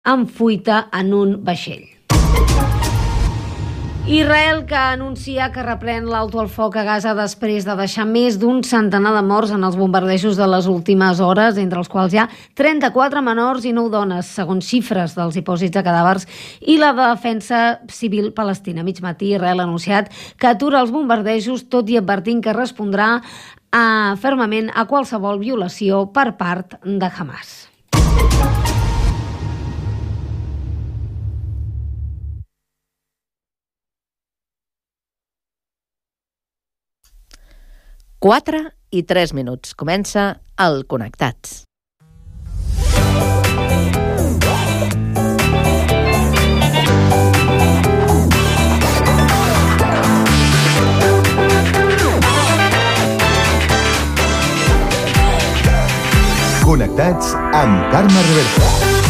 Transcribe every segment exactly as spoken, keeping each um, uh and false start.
en fuita en un vaixell. Israel, que anuncia que reprèn l'alto al foc a Gaza després de deixar més d'un centenar de morts en els bombardejos de les últimes hores, entre els quals hi ha trenta-quatre menors i nou dones, segons xifres dels dipòsits de cadàvers i la defensa civil palestina. A mig matí, Israel ha anunciat que atura els bombardejos, tot i advertint que respondrà a, fermament a qualsevol violació per part de Hamas. quatre i tres minuts. Comença el Connectats. Connectats amb Carme Reverte.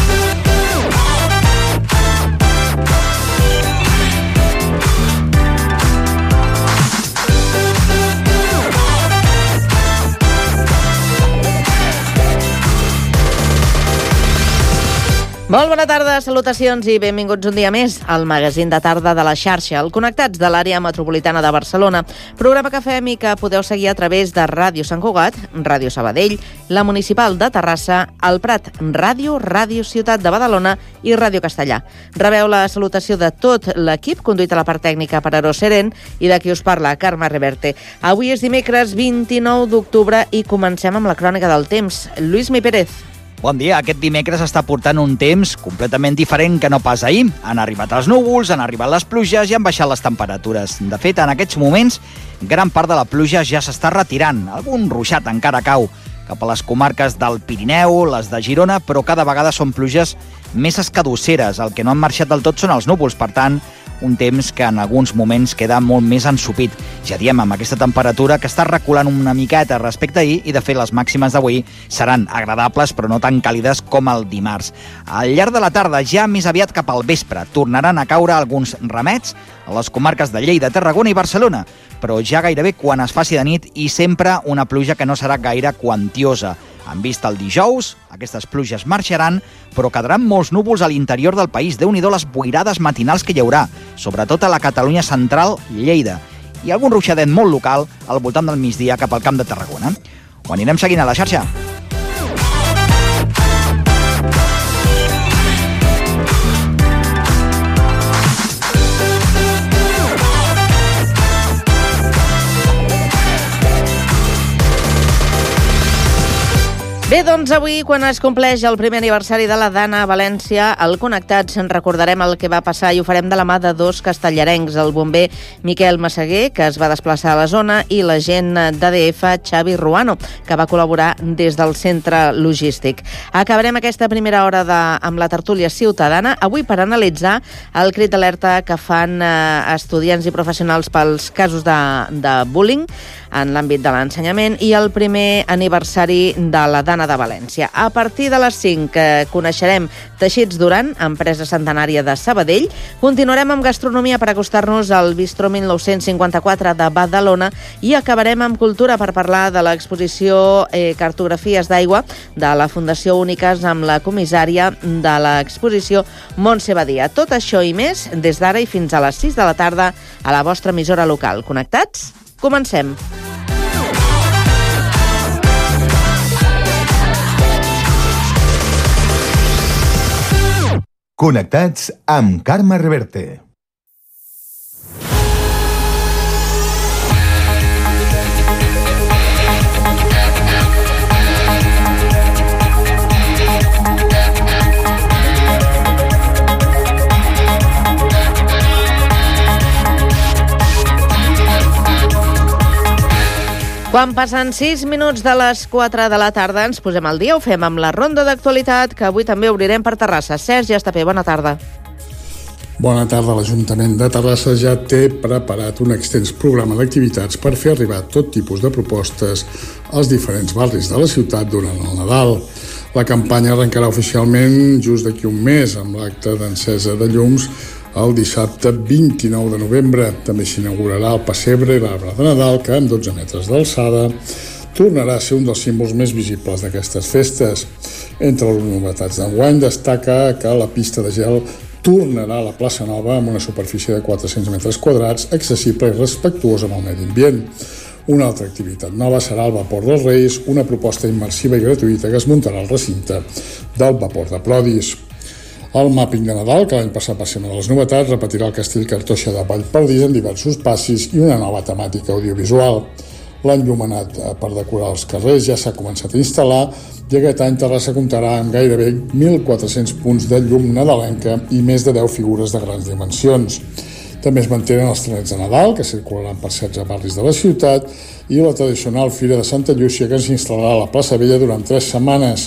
Molt bona tarda, salutacions i benvinguts un dia més al magazín de tarda de la xarxa, el Connectats de l'àrea metropolitana de Barcelona, programa que fem i que podeu seguir a través de Ràdio Sant Cugat, Ràdio Sabadell, la Municipal de Terrassa, el Prat Ràdio, Ràdio Ciutat de Badalona i Ràdio Castellà. Rebeu la salutació de tot l'equip, conduït a la part tècnica per Aro Seren i de qui us parla, Carme Reverte. Avui és dimecres vint-i-nou d'octubre i comencem amb la crònica del temps. Lluís Mi Pérez. Bon dia. Aquest dimecres està portant un temps completament diferent que no pas ahir. Han arribat els núvols, han arribat les pluges i han baixat les temperatures. De fet, en aquests moments, gran part de la pluja ja s'està retirant. Algun ruixat encara cau cap a les comarques del Pirineu, les de Girona, però cada vegada són pluges més escadusseres. El que no han marxat del tot són els núvols, per tant, un temps que en alguns moments queda molt més ensopit. Ja diem, amb aquesta temperatura que està reculant una miqueta respecte a ahir i, de fet, les màximes d'avui seran agradables però no tan càlides com el dimarts. Al llarg de la tarda, ja més aviat cap al vespre, tornaran a caure alguns ramets a les comarques de Lleida, Tarragona i Barcelona, però ja gairebé quan es faci de nit i sempre una pluja que no serà gaire quantiosa. En vista el dijous, aquestes pluges marxaran, però quedaran molts núvols a l'interior del país. Déu-n'hi-do les boirades matinals que hi haurà, sobretot a la Catalunya central, Lleida, i algun ruixadet molt local al voltant del migdia cap al Camp de Tarragona. Ho anirem seguint a la xarxa. Bé, doncs avui, quan es compleix el primer aniversari de la Dana a València, al Connectats en recordarem el que va passar i ho farem de la mà de dos castellarencs, el bomber Miquel Massaguer, que es va desplaçar a la zona, i l'agent d'A D F, Xavi Ruano, que va col·laborar des del centre logístic. Acabarem aquesta primera hora de, amb la tertúlia ciutadana, avui per analitzar el crit d'alerta que fan eh, estudiants i professionals pels casos de, de bullying en l'àmbit de l'ensenyament i el primer aniversari de la Dana de València. A partir de les cinc eh, coneixerem Teixits Duran, empresa centenària de Sabadell. Continuarem amb gastronomia per acostar-nos al Bistro mil nou-cents cinquanta-quatre de Badalona i acabarem amb cultura per parlar de l'exposició eh, Cartografies d'aigua de la Fundació Úniques amb la comissària de l'exposició Montse Badia. Tot això i més des d'ara i fins a les sis de la tarda a la vostra emissora local. Connectats? Comencem. Connectats amb Carme Reverte. Quan passen sis minuts de les quatre de la tarda ens posem al dia, ho fem amb la ronda d'actualitat que avui també obrirem per Terrassa. Sergi Estapé, bona tarda. Bona tarda. L'Ajuntament de Terrassa ja té preparat un extens programa d'activitats per fer arribar tot tipus de propostes als diferents barris de la ciutat durant el Nadal. La campanya arrencarà oficialment just d'aquí un mes amb l'acte d'encesa de llums el dissabte vint-i-nou de novembre. També s'inaugurarà el pessebre i l'arbre de Nadal, que amb dotze metres d'alçada tornarà a ser un dels símbols més visibles d'aquestes festes. Entre les novetats d'enguany destaca que la pista de gel tornarà a la plaça Nova amb una superfície de quatre-cents metres quadrats, accessible i respectuosa amb el medi ambient. Una altra activitat nova serà el Vapor dels Reis, una proposta immersiva i gratuïta que es muntarà al recinte del Vapor de Plodis. El màpping de Nadal, que l'any passat va ser una de les novetats, repetirà el castell Cartoixa de Vallperdís en diversos passis i una nova temàtica audiovisual. L'enllumenat per decorar els carrers ja s'ha començat a instal·lar i aquest any Terrassa comptarà amb gairebé mil quatre-cents punts de llum nadalenca i més de deu figures de grans dimensions. També es mantenen els trenets de Nadal, que circularan per setze barris de la ciutat, i la tradicional Fira de Santa Llúcia, que s'instal·larà a la plaça Vella durant tres setmanes.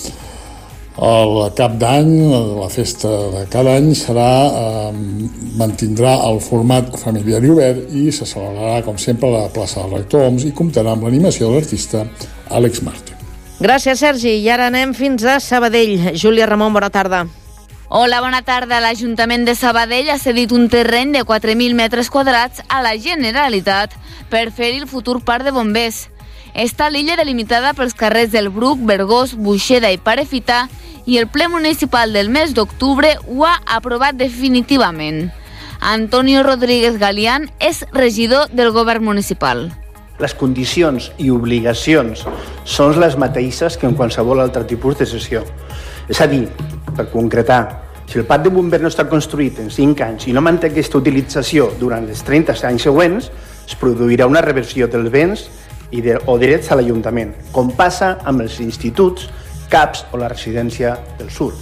El cap d'any, la festa de cada any, serà, eh, mantindrà el format familiar i obert i se celebrarà, com sempre, a la plaça del Rector Oms i comptarà amb l'animació de l'artista Àlex Martín. Gràcies, Sergi. I ara anem fins a Sabadell. Júlia Ramon, bona tarda. Hola, bona tarda. L'Ajuntament de Sabadell ha cedit un terreny de quatre mil metres quadrats a la Generalitat per fer-hi el futur parc de bombers. Està l'illa delimitada pels carrers del Bruc, Vergós, Buixeda i Perefita i el ple municipal del mes d'octubre ho ha aprovat definitivament. Antonio Rodríguez Galián és regidor del govern municipal. Les condicions i obligacions són les mateixes que en qualsevol altre tipus de cessió. És a dir, per concretar, si el parc de bombers no està construït en cinc anys i no manté aquesta utilització durant els trenta anys següents, es produirà una reversió dels béns i de, o drets a l'Ajuntament, com passa amb els instituts, C A Ps o la residència del Sur.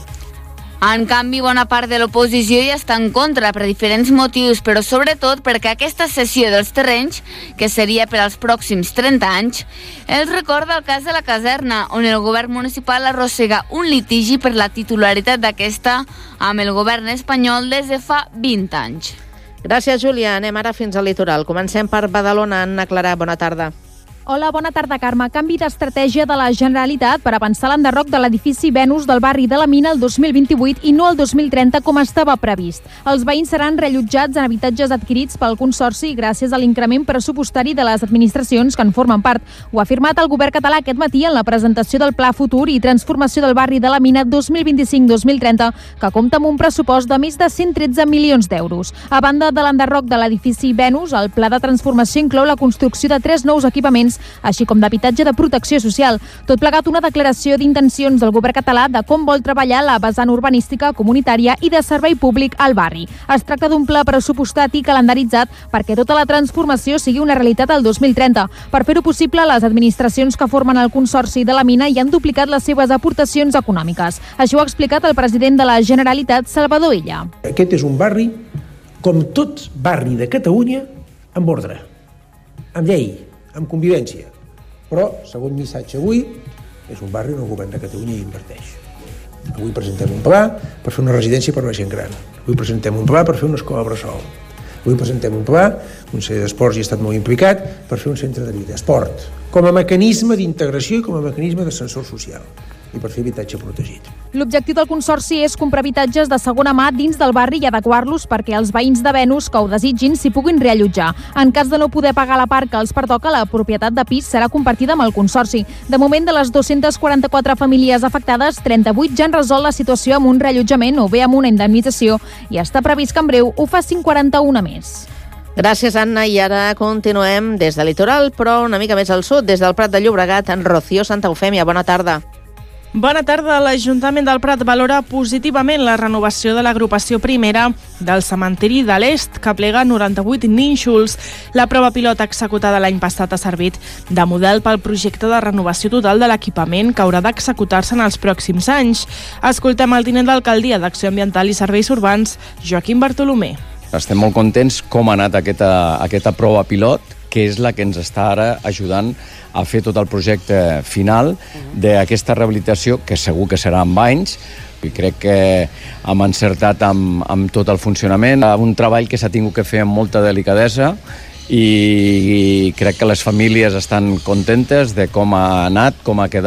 En canvi, bona part de l'oposició hi està en contra per diferents motius, però sobretot perquè aquesta cessió dels terrenys, que seria per als pròxims trenta anys, els recorda el cas de la caserna, on el govern municipal arrossega un litigi per la titularitat d'aquesta amb el govern espanyol des de fa vint anys. Gràcies, Júlia. Anem ara fins al litoral. Comencem per Badalona. Anna Clara, bona tarda. Hola, bona tarda, Carme. Canvi d'estratègia de la Generalitat per avançar l'enderroc de l'edifici Venus del barri de la Mina el dos mil vint-i-vuit i no el dos mil trenta com estava previst. Els veïns seran reallotjats en habitatges adquirits pel Consorci gràcies a l'increment pressupostari de les administracions que en formen part. Ho ha afirmat el govern català aquest matí en la presentació del Pla Futur i Transformació del barri de la Mina dos mil vint-i-cinc dos mil trenta, que compta amb un pressupost de més de cent tretze milions d'euros. A banda de l'enderroc de l'edifici Venus, el pla de transformació inclou la construcció de tres nous equipaments, així com d'habitatge de protecció social. Tot plegat una declaració d'intencions del govern català de com vol treballar la vessant urbanística, comunitària i de servei públic al barri. Es tracta d'un pla pressupostat i calendaritzat perquè tota la transformació sigui una realitat al dos mil trenta. Per fer-ho possible, les administracions que formen el Consorci de la Mina hi han duplicat les seves aportacions econòmiques. Això ho ha explicat el president de la Generalitat, Salvador Illa. Aquest és un barri, com tot barri de Catalunya, amb ordre, amb llei, amb convivència. Però, segon missatge avui, és un barri on el govern de Catalunya hi inverteix. Avui presentem un pla per fer una residència per a la gent gran. Avui presentem un pla per fer una escola bressol. Avui presentem un pla, el Consell d'Esports hi ha estat molt implicat, per fer un centre de vida, esport, com a mecanisme d'integració i com a mecanisme d'ascensor social i per fer habitatge protegit. L'objectiu del Consorci és comprar habitatges de segona mà dins del barri i adequar-los perquè els veïns de Venus que ho desitgin s'hi puguin reallotjar. En cas de no poder pagar la part que els pertoca, la propietat de pis serà compartida amb el Consorci. De moment, de les dues-centes quaranta-quatre famílies afectades, trenta-vuit ja han resolt la situació amb un reallotjament o bé amb una indemnització i està previst que en breu ho facin quaranta-una més. Gràcies, Anna. I ara continuem des del litoral, però una mica més al sud, des del Prat de Llobregat, en Rocío Santa Eufèmia. Bona tarda. Bona tarda. L'Ajuntament del Prat valora positivament la renovació de l'agrupació primera del cementiri de l'Est, que plega noranta-vuit nínxols. La prova pilot executada l'any passat ha servit de model pel projecte de renovació total de l'equipament que haurà d'executar-se en els pròxims anys. Escoltem el tinent d'alcaldia d'Acció Ambiental i Serveis Urbans, Joaquim Bartolomé. Estem molt contents com ha anat aquesta, aquesta prova pilot, que és la que ens està ara ajudant a fer tot el projecte final d'aquesta rehabilitació, que segur que serà amb anys, i crec que hem encertat amb, amb tot el funcionament. Un treball que s'ha tingut que fer amb molta delicadesa i crec que les famílies estan contentes de com ha anat, com ha quedat.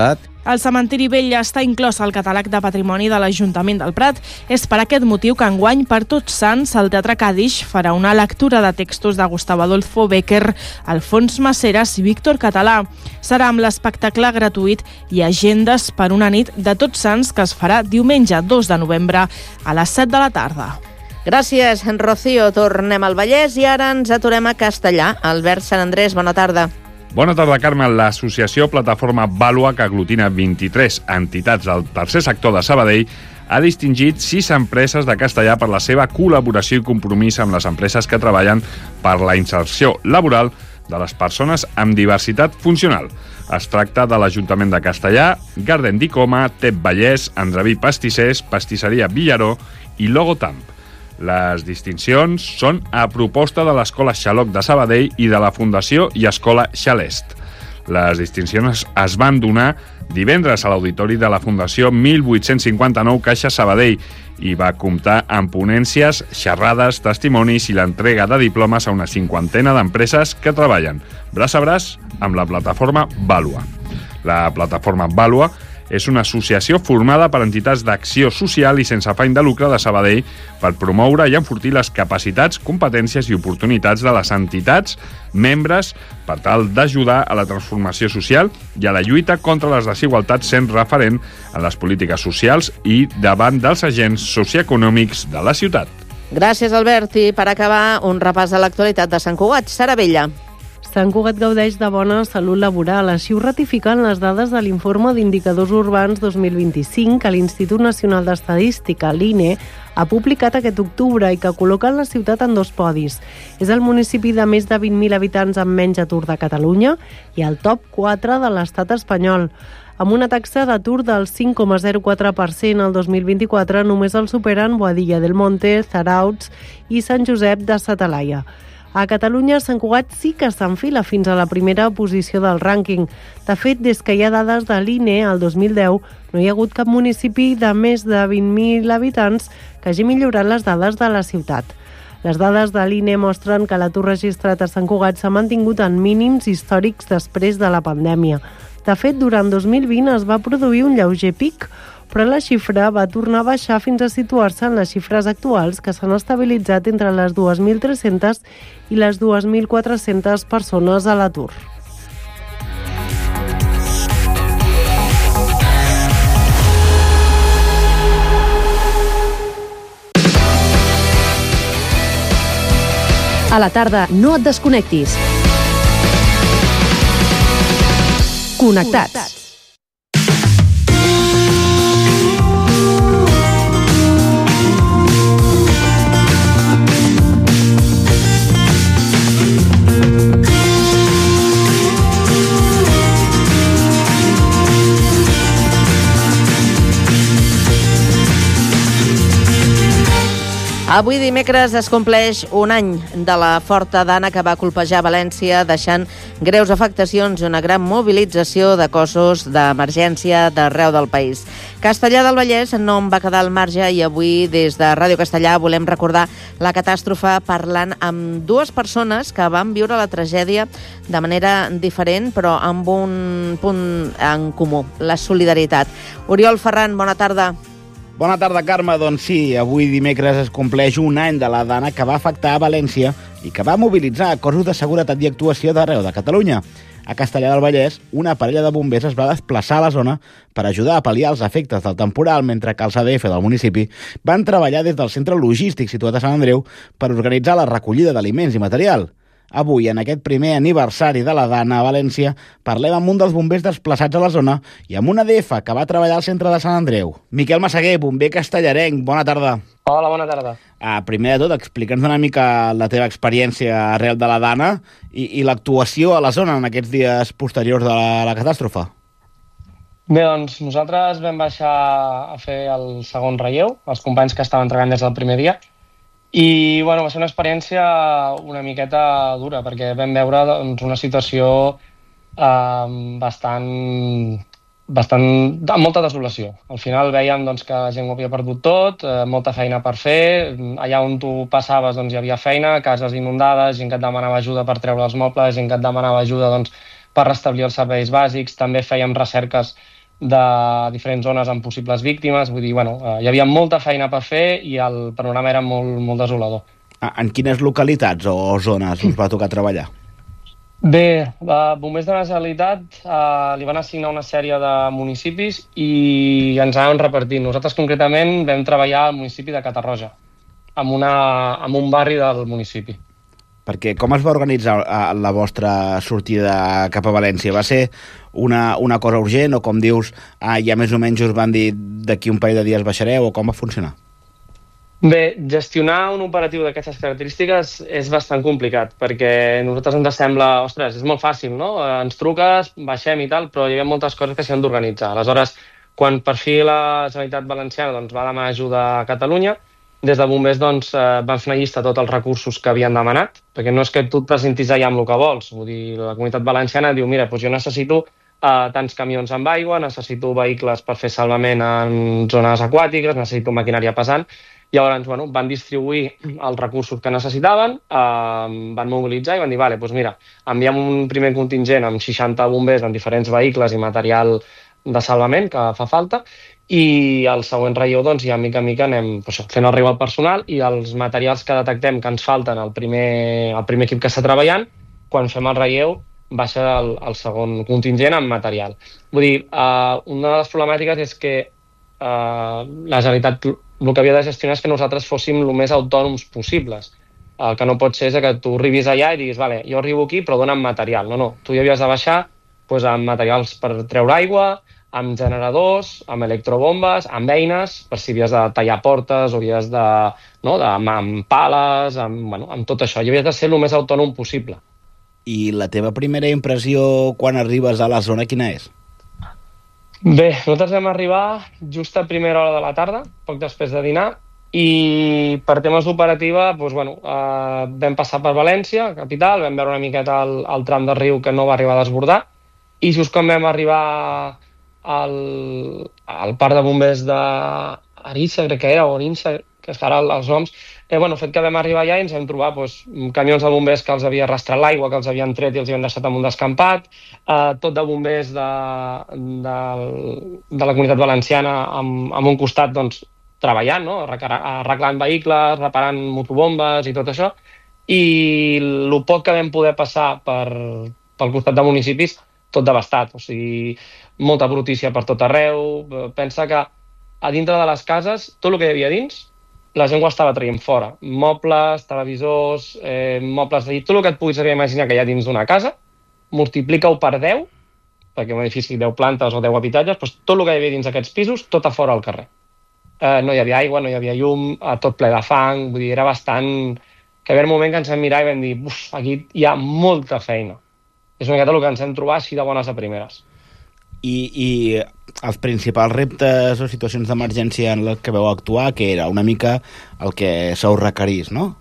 El cementiri vell està inclòs al catàleg de patrimoni de l'Ajuntament del Prat. És per aquest motiu que enguany, per Tots Sants, el Teatre Cadix farà una lectura de textos de Gustavo Adolfo Bécquer, Alfons Maceras i Víctor Català. Serà amb l'espectacle gratuït i agendes per una nit de Tots Sants que es farà diumenge dos de novembre a les set de la tarda. Gràcies, Rocío. Tornem al Vallès i ara ens aturem a Castellà. Albert Sant Andrés, bona tarda. Bona tarda, Carme. L'associació Plataforma Vàlua, que aglutina vint-i-tres entitats del tercer sector de Sabadell, ha distingit sis empreses de Castellà per la seva col·laboració i compromís amb les empreses que treballen per la inserció laboral de les persones amb diversitat funcional. Es tracta de l'Ajuntament de Castellà, Garden d'Icoma, Tep Vallès, Andreví Pastissers, Pastisseria Villaró i Logotamp. Les distincions són a proposta de l'Escola Xaloc de Sabadell i de la Fundació i Escola Xalest. Les distincions es van donar divendres a l'auditori de la Fundació mil vuit-cents cinquanta-nou Caixa Sabadell i va comptar amb ponències, xerrades, testimonis i l'entrega de diplomes a una cinquantena d'empreses que treballen braç a braç amb la plataforma Vàlua. La plataforma Vàlua és una associació formada per entitats d'acció social i sense afany de lucre de Sabadell per promoure i enfortir les capacitats, competències i oportunitats de les entitats membres per tal d'ajudar a la transformació social i a la lluita contra les desigualtats, sent referent en les polítiques socials i davant dels agents socioeconòmics de la ciutat. Gràcies, Albert. I per acabar, un repàs de l'actualitat de Sant Cugat. Sara Vella. Sant Cugat gaudeix de bona salut laboral. Així ho ratifiquen les dades de l'Informe d'Indicadors Urbans dos mil vint-i-cinc que l'Institut Nacional d'Estadística, l'I N E, ha publicat aquest octubre i que col·loquen la ciutat en dos podis. És el municipi de més de vint mil habitants amb menys atur de Catalunya i el top quatre de l'estat espanyol. Amb una taxa d'atur del cinc coma zero quatre per cent el dos mil vint-i-quatre, només el superen Boadilla del Monte, Zarauts i Sant Josep de Sa Talaia. A Catalunya, Sant Cugat sí que s'enfila fins a la primera posició del rànquing. De fet, des que hi ha dades de l'I N E, el dos mil deu, no hi ha hagut cap municipi de més de vint mil habitants que hagi millorat les dades de la ciutat. Les dades de l'I N E mostren que l'atur registrat a Sant Cugat s'ha mantingut en mínims històrics després de la pandèmia. De fet, durant dos mil vint es va produir un lleuger pic, però la xifra va tornar a baixar fins a situar-se en les xifres actuals que s'han estabilitzat entre les dos mil tres-centes i les dos mil quatre-centes persones a l'atur. A la tarda, no et desconnectis. Connectats. Avui dimecres es compleix un any de la forta dana que va colpejar València, deixant greus afectacions i una gran mobilització de cossos d'emergència d'arreu del país. Castellà del Vallès no en va quedar al marge i avui des de Ràdio Castellà volem recordar la catàstrofe parlant amb dues persones que van viure la tragèdia de manera diferent però amb un punt en comú, la solidaritat. Oriol Ferran, bona tarda. Bona tarda, Carme. Doncs sí, avui dimecres es compleix un any de la dana que va afectar a València i que va mobilitzar cossos de seguretat i actuació d'arreu de Catalunya. A Castellà del Vallès, una parella de bombers es va desplaçar a la zona per ajudar a pal·liar els efectes del temporal, mentre que els A D F del municipi van treballar des del centre logístic situat a Sant Andreu per organitzar la recollida d'aliments i material. Avui, en aquest primer aniversari de la dana a València, parlem amb un dels bombers desplaçats a la zona i amb un A D F que va treballar al centre de Sant Andreu. Miquel Massaguer, bomber castellarenc, bona tarda. Hola, bona tarda. Ah, primer de tot, explica'ns una mica la teva experiència arrel de la dana i, i l'actuació a la zona en aquests dies posteriors de la, la catàstrofe. Bé, doncs nosaltres vam baixar a fer el segon relleu, els companys que estaven treballant des del primer dia, i bueno, va ser una experiència una miqueta dura, perquè vam veure doncs, una situació eh, bastant, bastant, amb molta desolació. Al final veiem doncs, que la gent ho havia perdut tot, eh, molta feina per fer, allà on tu passaves doncs, hi havia feina, cases inundades, gent que et demanava ajuda per treure els mobles, gent que et demanava ajuda doncs, per restablir els serveis bàsics, també fèiem recerques de diferents zones amb possibles víctimes. Vull dir, bueno, hi havia molta feina per fer i el panorama era molt, molt desolador. En quines localitats o zones us va tocar treballar? Bé, a Bombers de la Generalitat eh, li van assignar una sèrie de municipis i ens anaven repartint. Nosaltres concretament vam treballar al municipi de Catarroja, amb, una, amb un barri del municipi. Perquè com es va organitzar la vostra sortida cap a València? Va ser una, una cosa urgent o, com dius, ah, ja més o menys us van dir d'aquí un parell de dies baixareu, o com va funcionar? Bé, gestionar un operatiu d'aquestes característiques és bastant complicat, perquè a nosaltres ens sembla, ostres, és molt fàcil, no? Ens truques, baixem i tal, però hi ha moltes coses que s'han d'organitzar. Aleshores, quan per fi la Generalitat Valenciana doncs, va demanar ajuda a Catalunya, des de Bombers doncs, eh, van fer una llista de tots els recursos que havien demanat, perquè no és que tu et presentis allà amb el que vols. Vull dir, la Comunitat Valenciana diu, mira, doncs jo necessito eh, tants camions amb aigua, necessito vehicles per fer salvament en zones aquàtiques, necessito maquinària pesant. Llavors, bueno, van distribuir els recursos que necessitaven, eh, van mobilitzar i van dir, vale, doncs mira, enviem un primer contingent amb seixanta bombers en diferents vehicles i material de salvament que fa falta, i el següent relleu, doncs, ja mica en mica anem doncs, fent arribar el personal i els materials que detectem que ens falten al primer, al primer equip que està treballant, quan fem el relleu, baixa el, el segon contingent amb material. Vull dir, eh, una de les problemàtiques és que eh, la Generalitat el que havia de gestionar és que nosaltres fóssim el més autònoms possibles. El que no pot ser és que tu arribis allà i diguis, vale, jo arribo aquí però dona'm material. No, no, tu hi havies de baixar doncs, amb materials per treure aigua, amb generadors, amb electrobombes, amb eines, per si havies de tallar portes o havies de... No, de amb, amb pales, amb, bueno, amb tot això. I havies de ser el més autònom possible. I la teva primera impressió quan arribes a la zona quina és? Bé, nosaltres vam arribar just a primera hora de la tarda, poc després de dinar, i per temes d'operativa doncs, bueno, eh, vam passar per València, capital, vam veure una miqueta el, el tram del riu que no va arribar a desbordar, i just quan vam arribar al, al parc de bombers d'Arissa, crec que era, o Arinsa, que és que ara els noms, eh, bueno, fet que vam arribar allà i ens vam trobar doncs, camions de bombers que els havia arrastrat l'aigua, que els havien tret i els havien deixat en un descampat, eh, tot de bombers de, de, de la Comunitat Valenciana amb, amb un costat doncs, treballant, no? Arreglant vehicles, reparant motobombes i tot això, i el poc que vam poder passar per, pel costat de municipis, tot devastat, o sigui, molta brutícia per tot arreu. Pensa que a dintre de les cases, tot el que hi havia dins, la gent ho estava traient fora. Mobles, televisors, eh, mobles de llit, tot el que et puguis imaginar que hi ha dins d'una casa, multiplica-ho per deu, perquè un edifici deu plantes o deu habitatges, doncs tot el que hi havia dins d'aquests pisos, tot a fora al carrer. Eh, no hi havia aigua, no hi havia llum, tot ple de fang, vull dir, era bastant... Que hi havia un moment que ens vam mirar i vam dir, uf, aquí hi ha molta feina. És una miqueta el que ens hem trobat així de bones a primeres. I, i els principals reptes o situacions d'emergència en les que veu actuar, que era una mica el que sou requerís, no?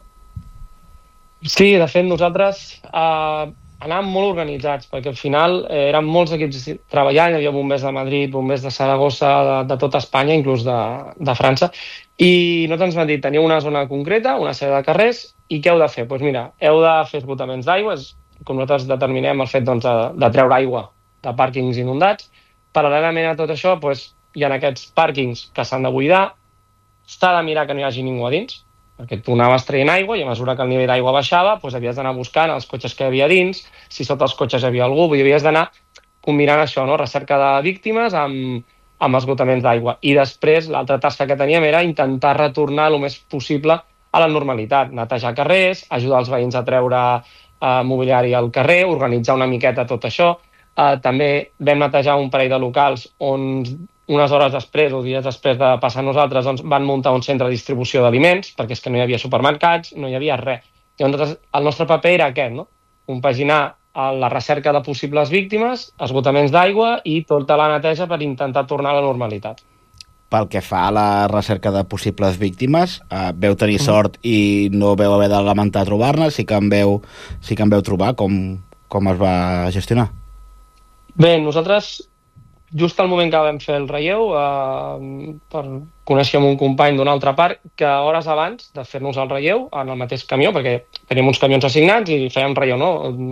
Sí, de fet, nosaltres eh, anàvem molt organitzats, perquè al final eh, eren molts equips treballant, hi havia bombers de Madrid, bombers de Saragossa, de, de tot Espanya, inclús de, de França, i nosaltres ens van dir, teniu una zona concreta, una sèrie de carrers, i què heu de fer? Doncs mira, heu de fer esgotaments d'aigua, com nosaltres determinem el fet doncs, de, de treure aigua de pàrquings inundats. Paral·lelament a tot això, doncs, hi ha aquests pàrquings que s'han de buidar, s'ha de mirar que no hi hagi ningú a dins, perquè tu anaves traient aigua i a mesura que el nivell d'aigua baixava, doncs havies d'anar buscant els cotxes que hi havia dins, si sota els cotxes hi havia algú, vull dir, havies d'anar combinant això, no? Recerca de víctimes amb, amb esgotaments d'aigua. I després l'altra tasca que teníem era intentar retornar el més possible a la normalitat, netejar carrers, ajudar els veïns a treure eh, mobiliari al carrer, organitzar una miqueta tot això. Uh, també vam netejar un parell de locals on unes hores després o dies després de passar nosaltres doncs, van muntar un centre de distribució d'aliments perquè és que no hi havia supermercats, no hi havia res. I nosaltres, el nostre paper era aquest, no? Compaginar la recerca de possibles víctimes, esgotaments d'aigua i tota la neteja per intentar tornar a la normalitat. Pel que fa a la recerca de possibles víctimes, eh, veu tenir sort i no veu haver de lamentar trobar-ne, sí que en veu, sí que en veu trobar, com, com es va gestionar? Bé, nosaltres, just al moment que vam fer el relleu, eh, per conèixer un company d'una altra part, que hores abans de fer-nos el relleu, en el mateix camió, perquè teníem uns camions assignats i fèiem relleu, no?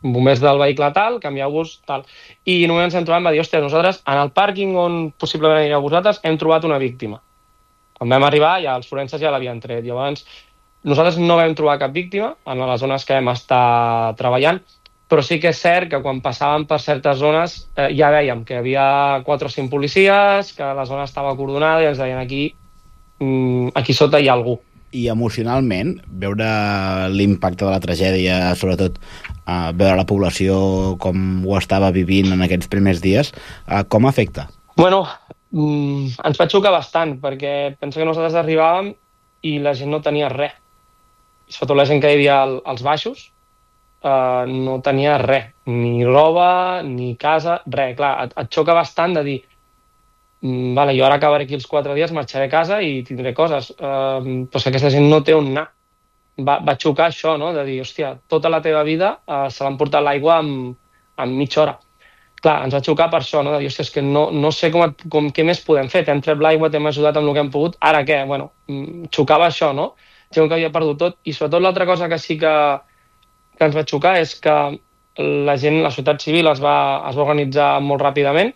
bombers del vehicle tal, canvieu-vos tal. I només ens hem trobat, va dir, hòstia, nosaltres en el pàrquing on possiblement anireu vosaltres hem trobat una víctima. Quan vam arribar, ja els forenses ja l'havien tret. Llavors, nosaltres no vam trobar cap víctima en les zones que vam estar treballant, però sí que és cert que quan passàvem per certes zones eh, ja veiem que hi havia quatre o cinc policies, que la zona estava acordonada i ens deien aquí, mm, aquí sota hi ha algú. I emocionalment, veure l'impacte de la tragèdia, sobretot eh, veure la població com ho estava vivint en aquests primers dies, eh, com afecta? Bueno, mm, ens va xocar bastant, perquè penso que nosaltres arribàvem i la gent no tenia res. Sobretot la gent que hi havia als baixos, Uh, no tenia res, ni roba, ni casa, res. Clar, et, et xoca bastant de dir mm, vale, jo ara acabaré aquí els quatre dies, marxaré a casa i tindré coses, uh, però és que aquesta gent no té on anar. Va, va xocar això, no?, de dir, hòstia, tota la teva vida uh, se l'han portat l'aigua en, en mitja hora. Clar, ens va xocar per això, no?, de dir, hòstia, és que no, no sé com, et, com què més podem fer, t'hem tret l'aigua, t'hem ajudat amb el que hem pogut, ara què? Bueno, xocava això, no?, gent que havia perdut tot, i sobretot l'altra cosa que sí que que ens va xocar és que la gent, la societat civil es va, es va organitzar molt ràpidament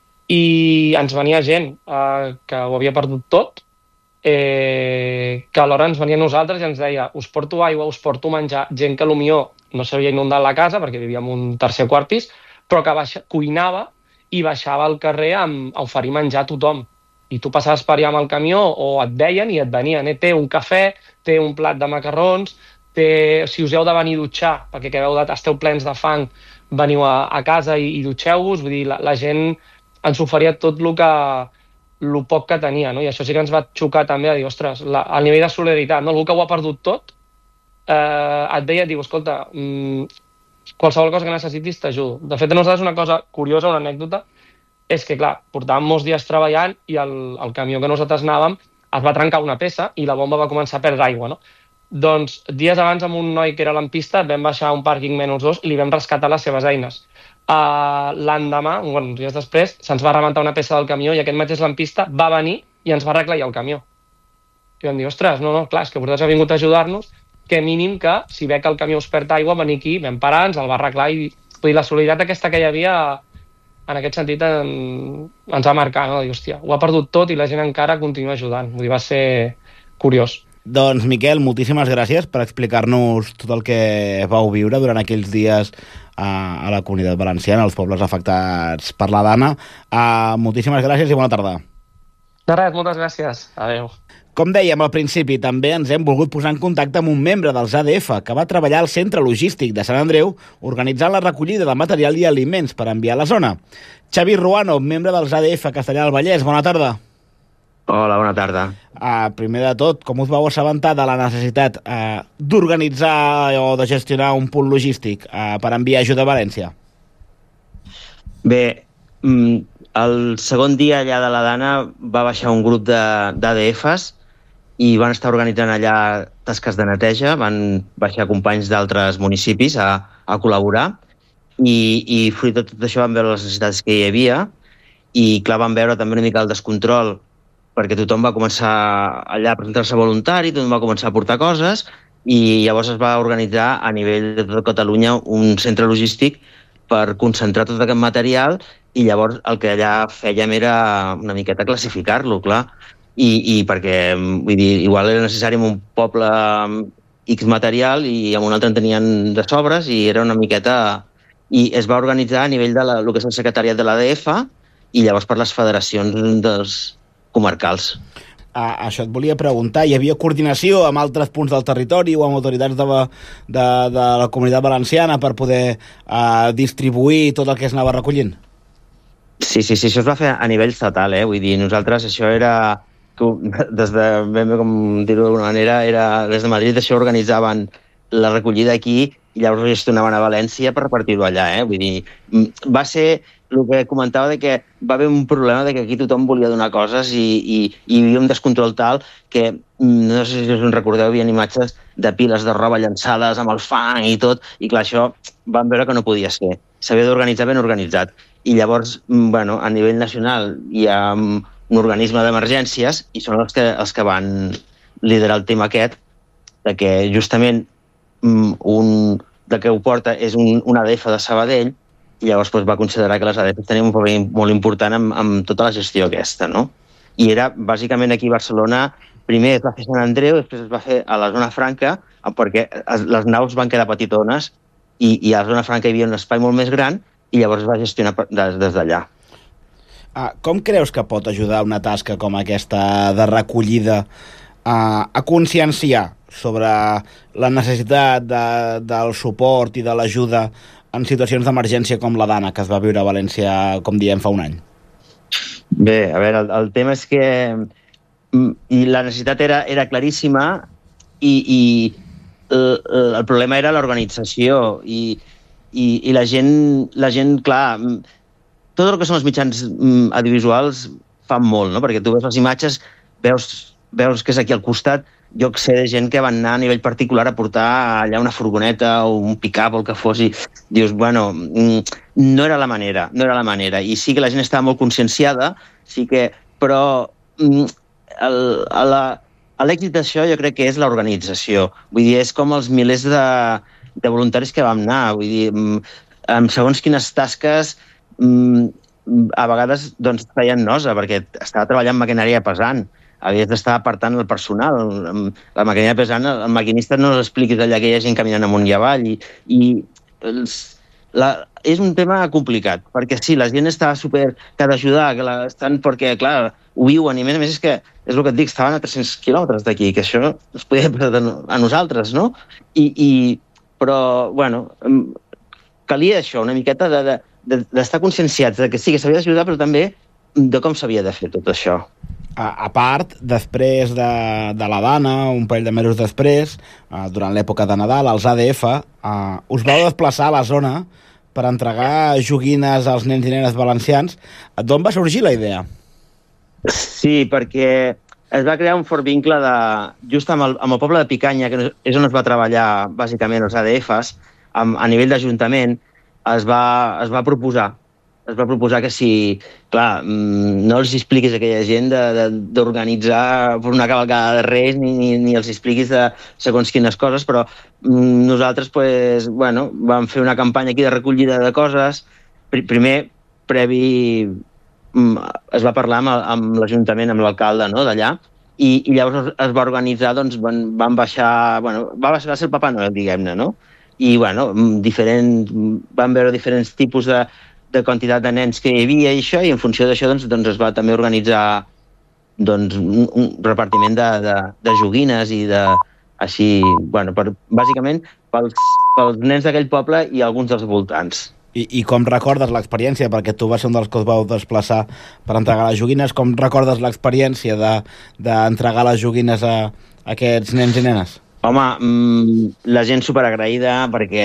i ens venia gent eh, que ho havia perdut tot, eh, que alhora ens venia a nosaltres i ens deia, us porto aigua, us porto menjar, gent que potser no s'havia inundat la casa perquè vivíem en un tercer quart pis, però que baixa, cuinava i baixava al carrer amb, a oferir menjar a tothom. I tu passaves per allà amb el camió o et veien i et venien, eh? Té un cafè, té un plat de macarrons, té, si us heu de venir a dutxar, perquè que veu, esteu plens de fang, veniu a, a casa i, i dutxeu-vos, vull dir, la, la gent ens oferia tot el que el poc que tenia, no? I això sí que ens va xocar també a dir, ostres, la, el nivell de solidaritat, no? Algú que ho ha perdut tot, eh, et veia i diu, escolta, mmm, qualsevol cosa que necessitis t'ajudo. De fet, a nosaltres una cosa curiosa, una anècdota, és que, clar, portàvem molts dies treballant i el, el camió que nosaltres anàvem es va trencar una peça i la bomba va començar a perdre aigua, no? Doncs dies abans amb un noi que era lampista vam baixar a un pàrquing menys dos i li vam rescatar les seves eines. Uh, L'endemà, bueno, uns dies després, se'ns va rebentar una peça del camió i aquest mateix lampista va venir i ens va arreglar el camió. I vam dir, ostres, no, no, clar, és que vosaltres heu vingut a ajudar-nos, que mínim que, si ve que el camió us perd aigua, venir aquí, vam parar, ens el va arreglar i vull dir, la solidaritat aquesta que hi havia, en aquest sentit, en, ens va marcar, no? Dir, hòstia, ho ha perdut tot i la gent encara continua ajudant. Vull dir, va ser curiós. Doncs, Miquel, moltíssimes gràcies per explicar-nos tot el que vau viure durant aquells dies a, a la Comunitat Valenciana, als pobles afectats per la Dana. Uh, moltíssimes gràcies i bona tarda. De res, moltes gràcies. Adéu. Com dèiem al principi, també ens hem volgut posar en contacte amb un membre dels A D F que va treballar al Centre Logístic de Sant Andreu organitzant la recollida de material i aliments per enviar a la zona. Xavi Ruano, membre dels A D F Castellar del Vallès, bona tarda. Hola, bona tarda. Uh, primer de tot, com us vau assabentar de la necessitat uh, d'organitzar o de gestionar un punt logístic uh, per enviar ajuda a València? Bé, el segon dia allà de la Dana va baixar un grup d'A D Fs i van estar organitzant allà tasques de neteja, van baixar companys d'altres municipis a, a col·laborar i, i fruit de tot això van veure les necessitats que hi havia i clar, van veure també una mica el descontrol perquè tothom va començar allà a presentar-se voluntari, tothom va començar a portar coses i llavors es va organitzar a nivell de tota Catalunya un centre logístic per concentrar tot aquest material i llavors el que allà fèiem era una miqueta classificar-lo, clar, i, i perquè vull dir, igual era necessari en un poble X material i en un altre en tenien de sobres i era una miqueta... I es va organitzar a nivell de la, el que és el secretariat de l'A D F i llavors per les federacions dels comarcals. Ah, això et volia preguntar, hi havia coordinació amb altres punts del territori o amb autoritats de, de, de la Comunitat Valenciana per poder uh, distribuir tot el que es anava recollint? Sí, sí, sí, això es va fer a nivell estatal, eh? Vull dir, nosaltres això era, des de, ben bé com dir-ho d'alguna manera, era, des de Madrid això organitzaven la recollida aquí i llavors gestionaven a València per repartir-ho allà, eh? Vull dir, va ser el que comentava de que va haver un problema de que aquí tothom volia donar coses i, i, i hi havia un descontrol tal que, no sé si us en recordeu, hi havia imatges de piles de roba llançades amb el fang i tot, i clar, això vam veure que no podia ser. S'havia d'organitzar ben organitzat. I llavors, bueno, a nivell nacional hi ha un organisme d'emergències i són els que, els que van liderar el tema aquest de que justament un de que ho porta és un, un A D F de Sabadell, i llavors doncs, va considerar que les A D F tenien un paper molt important amb, amb tota la gestió aquesta, no? I era, bàsicament, aquí a Barcelona, primer es va fer Sant Andreu, després es va fer a la zona franca, perquè les naus van quedar petitones i, i a la zona franca hi havia un espai molt més gran i llavors es va gestionar des, des d'allà. Ah, com creus que pot ajudar una tasca com aquesta de recollida a, a conscienciar sobre la necessitat de, del suport i de l'ajuda en situacions d'emergència com la d'Anna, que es va viure a València, com diem, fa un any? Bé, a veure, el, el tema és que i la necessitat era, era claríssima i, i el, el problema era l'organització i, i, i la gent, la gent, clar, tot el que són els mitjans audiovisuals fan molt, no? Perquè tu veus les imatges, veus, veus que és aquí al costat, jo sé de gent que van anar a nivell particular a portar allà una furgoneta o un pick-up o el que fos i dius, bueno, no era la manera, no era la manera. I sí que la gent estava molt conscienciada, sí que, però l'èxit d'això jo crec que és l'organització. Vull dir, és com els milers de, de voluntaris que vam anar. Vull dir, amb segons quines tasques a vegades doncs, feien nosa perquè estava treballant maquinària pesant. Havies d'estar apartant el personal. La maquinària pesant, el maquinista no l'expliquis allà que hi ha gent caminant amunt i avall. I, i els, la, és un tema complicat, perquè sí, la gent està super... que ha d'ajudar, que la, estan perquè, clar, ho viuen, i a més a més és que, és el que et dic, estaven a tres-cents quilòmetres d'aquí, que això es podia perdre a nosaltres, no? I, i, però, bueno, calia això, una miqueta de, de, de, d'estar conscienciats de que sí, que s'havia d'ajudar, però també de com s'havia de fer tot això. A, a part, després de, de la Dana, un parell de mesos després, eh, durant l'època de Nadal, als A D F, eh, us vau desplaçar a la zona per entregar joguines als nens i nenes valencians. D'on va sorgir la idea? Sí, perquè es va crear un fort vincle de, just amb el, amb el poble de Picanya, que és on es va treballar bàsicament els A D Fs, amb, a nivell d'Ajuntament, es va, es va proposar es va proposar que si, clar, no els expliquis a aquella gent d'organitzar una cavalcada de Reis ni, ni, ni els expliquis de segons quines coses, però nosaltres pues, bueno, vam fer una campanya aquí de recollida de coses. Primer, previ, es va parlar amb, amb l'Ajuntament, amb l'alcalde, no?, d'allà, i, i llavors es va organitzar, doncs van, van baixar, bueno, va ser el Papa Noel, diguem-ne, no? I, bueno, diferent, van veure diferents tipus de de quantitat de nens que hi havia i això, i en funció d'això doncs, doncs es va també organitzar doncs, un, un repartiment de, de, de joguines i de, així, bueno, per, bàsicament pels, pels nens d'aquell poble i alguns dels voltants. I, I com recordes l'experiència, perquè tu vas ser un dels que us vau desplaçar per entregar les joguines, com recordes l'experiència d'entregar de, les joguines a, a aquests nens i nenes? Home, la gent superagraïda perquè,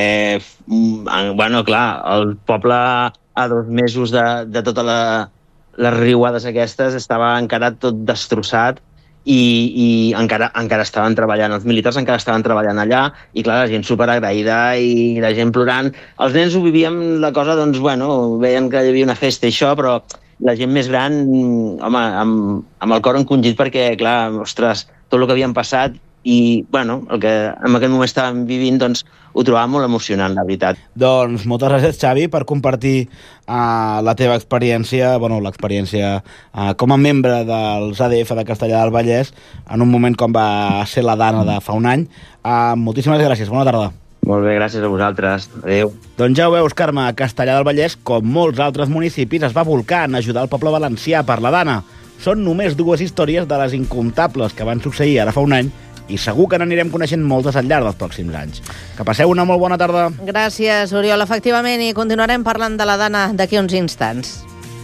bueno, clar, el poble a dos mesos de, de totes la, les riuades aquestes estava encara tot destrossat i, i encara, encara estaven treballant, els militars encara estaven treballant allà i, clar, la gent superagraïda i la gent plorant. Els nens ho vivíem la cosa, doncs, bueno, veien que hi havia una festa i això, però la gent més gran, home, amb, amb el cor encongit perquè, clar, ostres, tot el que havien passat i, bueno, el que en aquest moment estàvem vivint, doncs, ho trobàvem molt emocionant, la veritat. Doncs moltes gràcies, Xavi, per compartir uh, la teva experiència, bueno, l'experiència uh, com a membre dels A D F de Castellar del Vallès, en un moment com va ser la Dana de fa un any. Uh, moltíssimes gràcies, bona tarda. Molt bé, gràcies a vosaltres. Adéu. Doncs ja ho veus, Carme, Castellar del Vallès, com molts altres municipis, es va volcar en ajudar el poble valencià per la Dana. Són només dues històries de les incomptables que van succeir ara fa un any i segur que n'anirem coneixent moltes al llarg dels pròxims anys. Que passeu una molt bona tarda. Gràcies, Oriol. Efectivament, i continuarem parlant de la Dana d'aquí uns instants.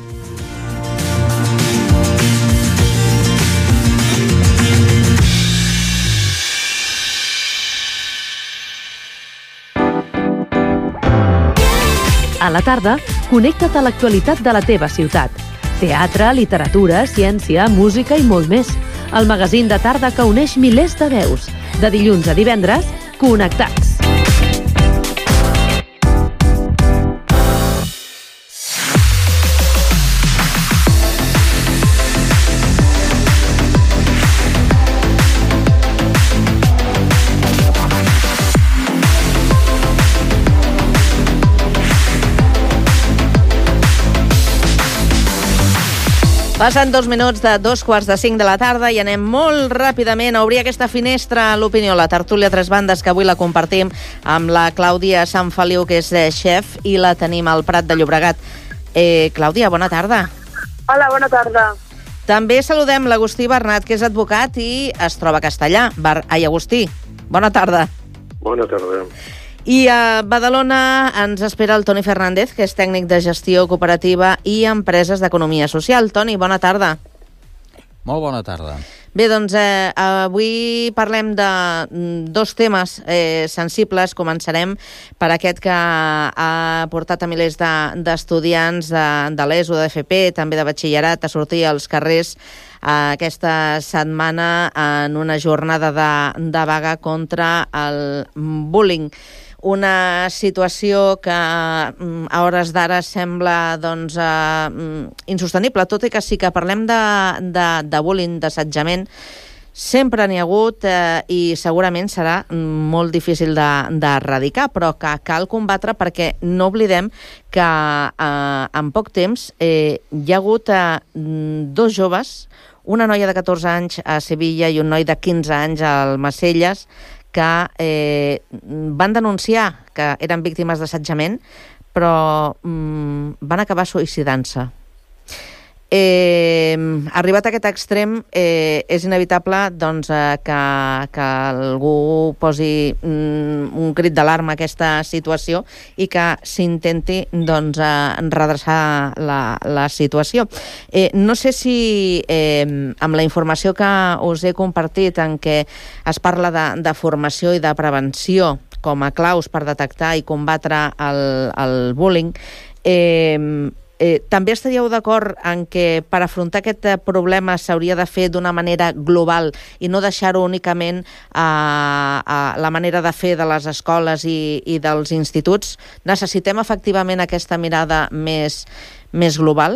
A la tarda, connecta't a l'actualitat de la teva ciutat. Teatre, literatura, ciència, música i molt més. El magazín de tarda que uneix milers de veus. De dilluns a divendres, Connectats. Passen dos minuts de dos quarts de cinc de la tarda i anem molt ràpidament a obrir aquesta finestra a l'opinió, la tertúlia Tres Bandes, que avui la compartim amb la Clàudia Sant Feliu, que és xef, i la tenim al Prat de Llobregat. Eh, Clàudia, bona tarda. Hola, bona tarda. També saludem l'Agustí Bernat, que és advocat i es troba a Castellà. Bar... Ai, Agustí, bona tarda. Bona tarda. I a Badalona ens espera el Toni Fernández, que és tècnic de gestió cooperativa i empreses d'economia social. Toni, bona tarda. Molt bona tarda. Bé, doncs eh, avui parlem de dos temes eh, sensibles. Començarem per aquest que ha portat a milers d'estudiants de, de l'ESO, de F P, també de batxillerat, a sortir als carrers eh, aquesta setmana en una jornada de, de vaga contra el bullying. Una situació que a hores d'ara sembla doncs, eh, insostenible, tot i que sí que parlem de, de, de bullying, d'assetjament, sempre n'hi ha hagut eh, i segurament serà molt difícil d'erradicar, però que cal combatre perquè no oblidem que eh, en poc temps eh, hi ha hagut eh, dos joves, una noia de catorze anys a Sevilla i un noi de quinze anys al Macelles, que eh, van denunciar que eren víctimes d'assetjament, però mm, van acabar suïcidant-se. Eh, arribat a aquest extrem, eh, és inevitable doncs, eh, que, que algú posi mm, un crit d'alarma a aquesta situació i que s'intenti doncs, eh, redreçar la, la situació. Eh, no sé si eh, amb la informació que us he compartit en què es parla de, de formació i de prevenció com a claus per detectar i combatre el, el bullying, eh, Eh, també estaríeu d'acord en que per afrontar aquest problema s'hauria de fer d'una manera global i no deixar-ho únicament a, a la manera de fer de les escoles i, i dels instituts? Necessitem efectivament aquesta mirada més, més global?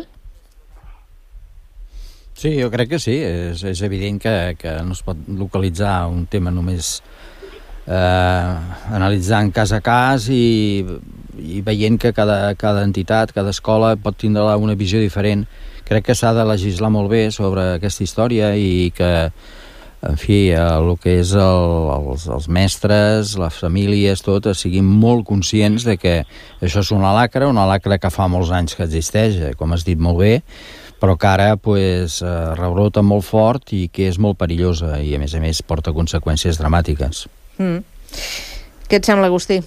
Sí, jo crec que sí. És, és evident que, que no es pot localitzar un tema només eh, analitzant cas a cas i i veient que cada, cada entitat, cada escola pot tindre una visió diferent. Crec que s'ha de legislar molt bé sobre aquesta història i que, en fi, el que és el, els, els mestres, les famílies, tot, siguin molt conscients de que això és una lacra, una lacra que fa molts anys que existeix, com has dit molt bé, però que ara pues, rebrota molt fort i que és molt perillosa i, a més a més, porta conseqüències dramàtiques. Mm. Què et sembla, Agustí?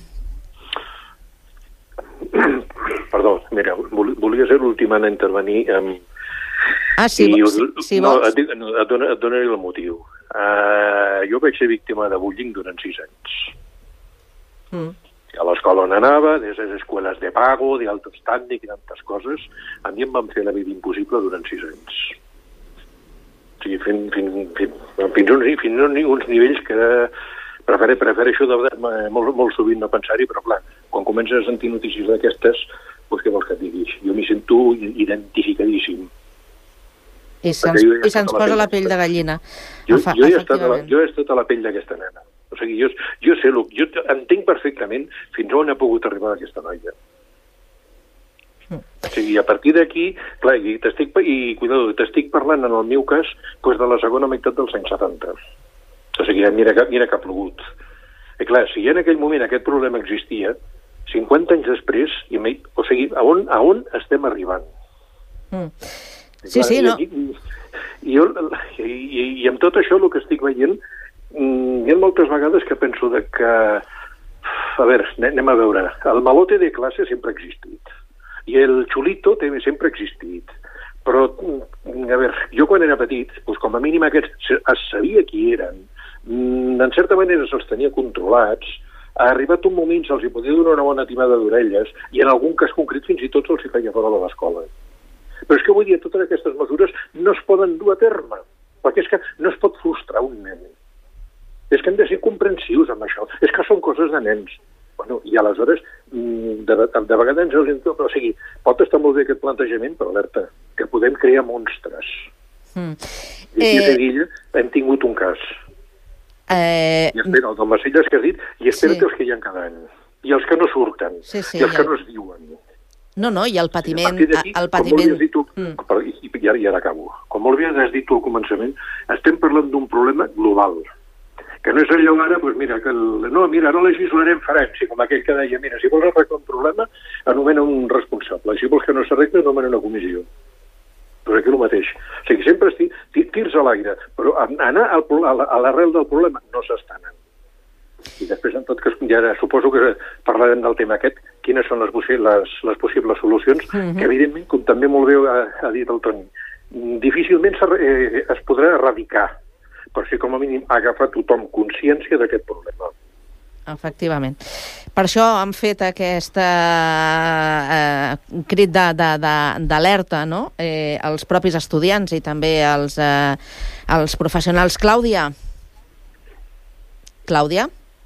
Perdó, mira, volia ser l'últim a intervenir. Um, ah, sí, i, si, si no, vols. Et, no, et, dono, et donaré el motiu. Uh, jo vaig ser víctima de bullying durant sis anys. Mm. A l'escola on anava, des de les escoles de pago, d'alto estàndard i tantes coses, a mi em van fer la vida impossible durant sis anys. O sigui, fins, fins, fins, fins, uns, fins uns nivells que prefere, prefereixo de, de, molt, molt sovint no pensar-hi, però clar, quan comences a sentir notícies d'aquestes, doncs què vols que et digui? Jo m'hi sento identificadíssim. I se'ns se se posa la pell de gallina. Jo, jo, he estat a la, jo he estat a la pell d'aquesta nena. O sigui, jo, jo sé, jo entenc perfectament fins on ha pogut arribar aquesta noia. Mm. O sigui, a partir d'aquí, clar, i t'estic, i cuidado, t'estic parlant en el meu cas doncs de la segona meitat dels anys setanta. O sigui, mira, mira que ha plogut. I clar, si en aquell moment aquest problema existia, cinquanta anys després, i, o sigui, a on, a on estem arribant? Mm. Sí, clar, sí, no? I, i, jo, i, i, I amb tot això el que estic veient, hi ha moltes vegades que penso de que, a veure, anem a veure, el malote de classe sempre ha existit, i el xulito sempre ha existit, però, a veure, jo quan era petit, doncs com a mínim aquests es sabia qui eren, en certa manera se'ls tenia controlats, ha arribat un moment se'ls hi podia donar una bona timada d'orelles i en algun cas concret fins i tot se'ls hi feia fora de l'escola. Però és que avui dia totes aquestes mesures no es poden dur a terme, perquè és que no es pot frustrar un nen. És que hem de ser comprensius amb això. És que són coses de nens. Bueno, i aleshores, de, de, de vegades ens els... O sigui, pot estar molt bé aquest plantejament, però alerta, que podem crear monstres. Mm. I aquí eh... a Sevilla hem tingut un cas. Eh... I espera, el del Macelles que has dit, i espera sí. Els que hi ha cada any. I els que no surten. Sí, sí, I els ja. que no es diuen. No, no, i el patiment... I a el patiment... Com tu, mm. i, i, ara, I ara acabo. Com molt bé has dit tu al començament, estem parlant d'un problema global, que no és allò ara, doncs mira, que el, no, mira, ara legislarem farem, si com aquell que deia, mira, si vols arreglar un problema, anomena un responsable, si vols que no s'arregla, anomena una comissió. Doncs aquí el mateix. O sigui, sempre esti, tirs a l'aire, però anar al, a l'arrel del problema no s'està anant. I després, en tot cas, ja suposo que parlarem del tema aquest, quines són les, les, les possibles solucions, uh-huh. que evidentment, com també molt bé ha, ha dit el Toni, difícilment eh, es podrà erradicar, però sí com a mínim agafar tothom consciència d'aquest problema. Efectivament. Per això han fet aquest eh, crit d'alerta, no? Eh, els propis estudiants i també els, eh, els professionals. Clàudia? Clàudia?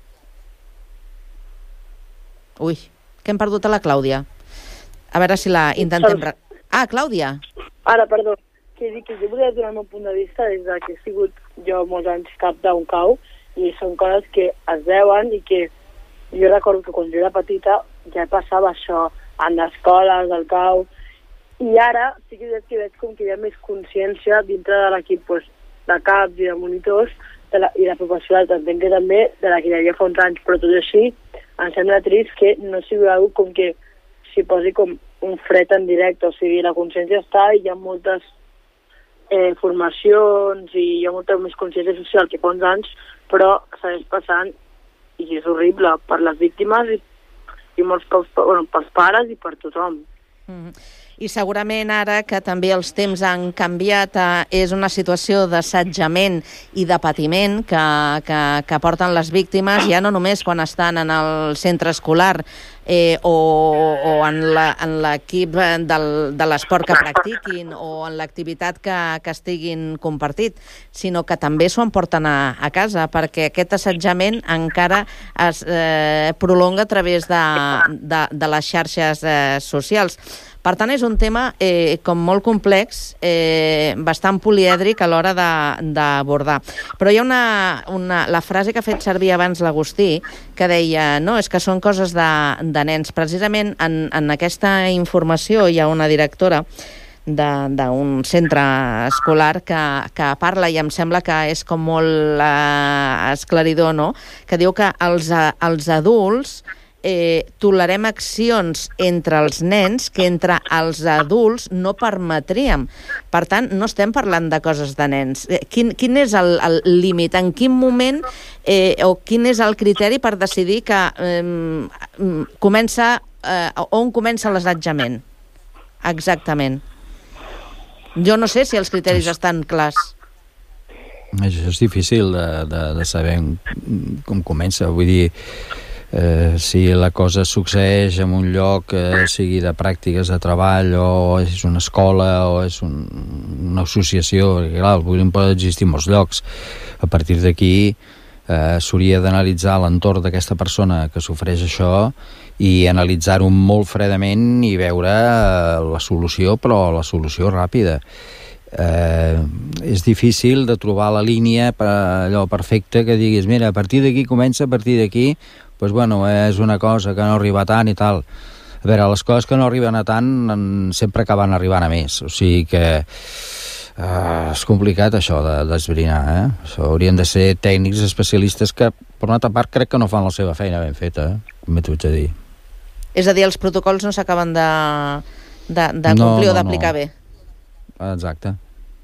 Ui, que hem perdut a la Clàudia. A veure si la intentem... Ah, Clàudia! Ara, perdó, que dic que jo volia donar el meu punt de vista des de que he sigut jo molts anys cap d'un cau i són coses que es veuen i que jo recordo que quan jo era petita ja passava això en escoles, al cau, i ara sí que veig que veig com que hi ha més consciència dintre de l'equip pues, de caps i de monitors de la, i de professionals, entenc que també de la que hi havia fa uns anys, però tot així em sembla trist que no sigui algo com que s'hi posi com un fred en directe, o sigui, la consciència està i hi ha moltes eh, formacions i hi ha molta més consciència social que fa uns anys, però segueix passant i és horrible per les víctimes i, i molts cops bueno, pels pares i per tothom. Mm-hmm. I segurament ara que també els temps han canviat eh, és una situació d'assetjament i de patiment que, que, que porten les víctimes ja no només quan estan en el centre escolar eh, o, o en l'equip de l'esport que practiquin o en l'activitat que, que estiguin compartit, sinó que també s'ho emporten a, a casa perquè aquest assetjament encara es eh, prolonga a través de, de, de les xarxes eh, socials. Per tant, és un tema eh, com molt complex, eh, bastant polièdric a l'hora d'abordar. Però hi ha una, una... La frase que ha fet servir abans l'Agustí, que deia, no, és que són coses de, de nens. Precisament en, en aquesta informació hi ha una directora d'un centre escolar que, que parla, i em sembla que és com molt eh, esclaridor, no?, que diu que els, els adults Eh, tolerem accions entre els nens que entre els adults no permetríem. Per tant, no estem parlant de coses de nens. Eh, quin, quin és el, el límit? En quin moment eh, o quin és el criteri per decidir que eh, comença, eh, on comença l'assetjament? Exactament. Jo no sé si els criteris estan clars. És, és difícil de, de, de saber com comença. Vull dir, Eh, si la cosa succeeix en un lloc, eh, sigui de pràctiques de treball o és una escola o és un, una associació, clar, el bullying pot existir en molts llocs. A partir d'aquí eh, s'hauria d'analitzar l'entorn d'aquesta persona que sofreix això i analitzar-ho molt fredament i veure eh, la solució, però la solució ràpida. Eh, és difícil de trobar la línia per, allò perfecta que diguis, mira, a partir d'aquí comença, a partir d'aquí pues bueno, és una cosa que no arriba tant i tal. A veure, les coses que no arriben a tant sempre acaben arribant a més, o sigui que eh, és complicat això d'esbrinar, eh? Això haurien de ser tècnics especialistes que, per una altra part, crec que no fan la seva feina ben feta, eh? Com t'ho haig de dir. És a dir, els protocols no s'acaben de, de, de complir no, no, o d'aplicar no. bé. Exacte.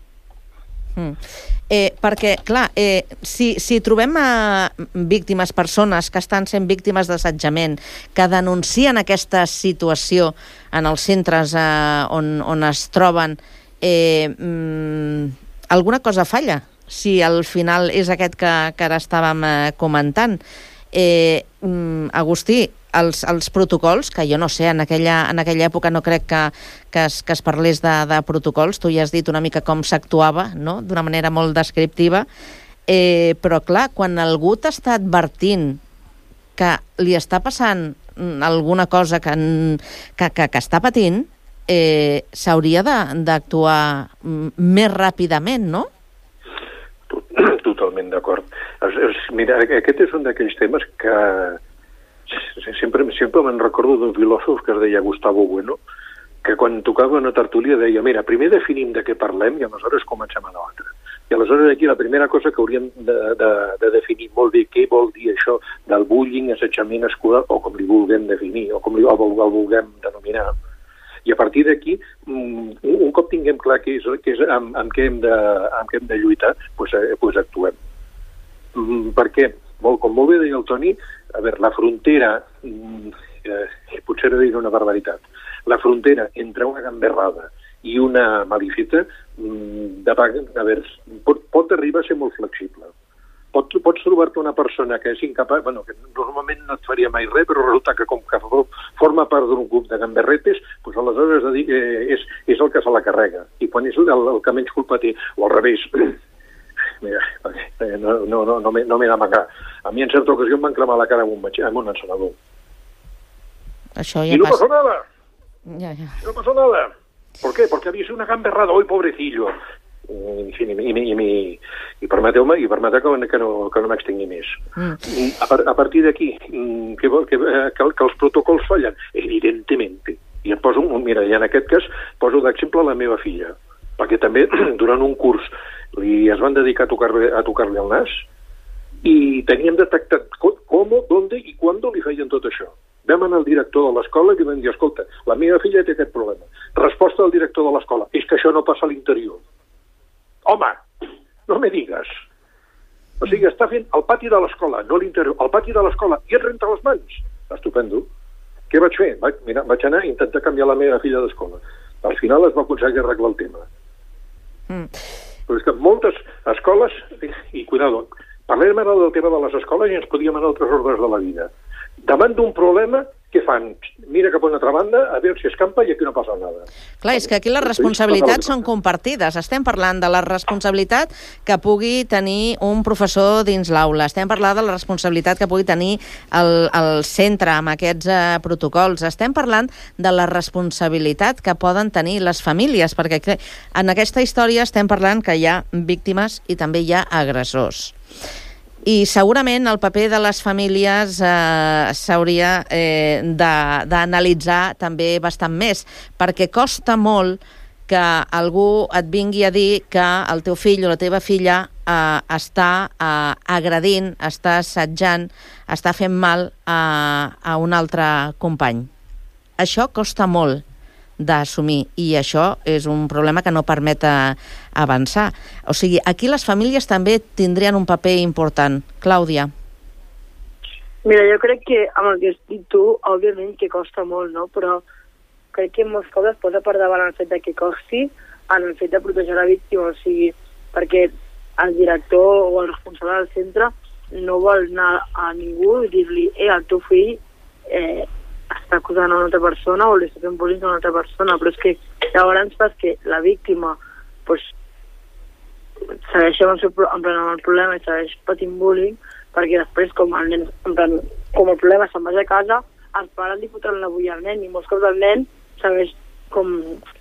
Mm. Eh, perquè, clar, eh, si, si trobem a víctimes, persones que estan sent víctimes d'assetjament, que denuncien aquesta situació en els centres eh, on, on es troben, eh, mm, alguna cosa falla, si al final és aquest que, que ara estàvem eh, comentant. Eh, mm, Agustí, els, els protocols, que jo no sé, en aquella, en aquella època no crec que, que, es, que es parlés de, de protocols, tu ja has dit una mica com s'actuava, no?, d'una manera molt descriptiva, eh, però clar, quan algú t'està advertint que li està passant alguna cosa que, que, que, que està patint, eh, s'hauria d'actuar més ràpidament, no? Totalment d'acord. Mira, aquest és un d'aquells temes que sempre, sempre me'n recordo d'un filòsof que es deia Gustavo Bueno, que quan tocava una tertúlia deia, mira, primer definim de què parlem i aleshores comencem a debatre. I aleshores aquí la primera cosa que hauríem de, de, de definir molt bé què vol dir això del bullying, assetjament escolar, o com li vulguem definir, o com li, o el vulguem denominar. I a partir d'aquí, un, un cop tinguem clar què és, què és amb, amb, què hem de, amb què hem de lluitar, doncs, eh, doncs actuem. Mm, perquè, molt, com molt bé deia el Toni, a veure, la frontera, eh, potser he dit una barbaritat, la frontera entre una gamberrada i una malifeta, mm, de, a veure, pot, pot arribar a ser molt flexible. Pot, pots trobar-te una persona que és incapaç, bueno, que normalment no et faria mai res, però resulta que com que forma part d'un grup de gamberretes, doncs aleshores eh, és, és el que se la carrega. I quan és el, el que menys culpa té, o al revés, mira, no, no, no, no m'he no d'amagar. A mi en certa ocasió em van cremar la cara amb un, amb un encenedor. Això ja I no passa. pasó nada. Ja, ja. No pasó nada. ¿Por qué? Porque había sido una gamberrada, hoy pobrecillo. I, i, i, i, i, i permeteu-me i permeteu que, que no, que no m'extingui més. Mm. A, par, a partir d'aquí, que, que, que, que els protocols fallen? Evidentment. I et poso, mira, i en aquest cas poso d'exemple la meva filla, perquè també durant un curs li es van dedicar a tocar-li a tocar-li el nas i teníem detectat com, on i quan li feien tot això. Vam anar al director de l'escola i li vam dir, escolta, la meva filla té aquest problema. Resposta del director de l'escola, és que això no passa a l'interior. Home, no me digues. O sigui, està fent el pati de l'escola, no l'interior, el pati de l'escola, i et renta les mans. Estupendo. Què vaig fer? Vaig, mira, vaig anar a intentar canviar la meva filla d'escola. Al final es va aconseguir arreglar el tema. Mm. Però és que moltes escoles, i, i cuidado, parlem ara del tema de les escoles i ens podíem anar a altres ordres de la vida. Davant d'un problema, què fan? Mira cap a una altra banda, a veure si escampa i aquí no passa nada. Clar, és que aquí les responsabilitats són compartides. Estem parlant de la responsabilitat que pugui tenir un professor dins l'aula. Estem parlant de la responsabilitat que pugui tenir el, el centre amb aquests eh, protocols. Estem parlant de la responsabilitat que poden tenir les famílies, perquè en aquesta història estem parlant que hi ha víctimes i també hi ha agressors. I segurament el paper de les famílies eh, s'hauria eh, d'analitzar també bastant més, perquè costa molt que algú et vingui a dir que el teu fill o la teva filla eh, està eh, agredint, està assetjant, està fent mal a, a un altre company. Això costa molt d'assumir, i això és un problema que no permet avançar. O sigui, aquí les famílies també tindrien un paper important. Clàudia. Mira, jo crec que amb el que has dit tu, òbviament que costa molt, no? Però crec que en molts casos es posa per davant el fet de que costi en el fet de protegir la víctima, o sigui, perquè el director o el responsable del centre no vol anar a ningú i dir-li, eh, el teu fill eh, està acusant a una altra persona o li està fent bullying a una altra persona, però és que llavors fas que la víctima pues, segueix amb el, seu, en plan, amb el problema i segueix patint bullying, perquè després com el nen, en plan, com el problema se'n va a casa, els pares li fotran la bulla al nen i molts cops el nen segueix com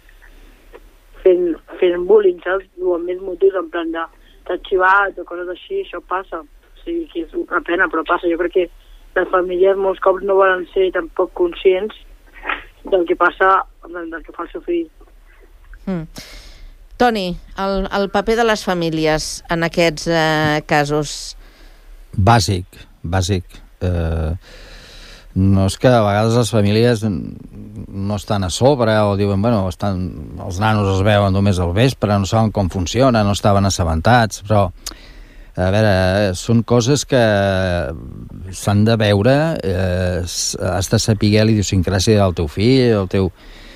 fent, fent bullying, saps? O amb més motius, en plan de t'has xivat o coses així, això passa. O sigui que és una pena, però passa. Jo crec que les famílies molts cops no volen ser tampoc conscients del que passa, del que fa el seu fill. Mm. Toni, el, el paper de les famílies en aquests eh, casos? Bàsic, bàsic. Eh, no és que a vegades les famílies no estan a sobre o diuen, bueno, estan, els nanos es veuen només al vespre, no saben com funciona, no estaven assabentats, però a veure, són coses que s'han de veure, eh, has de saber l'idiosincràsia del teu fill, el teu...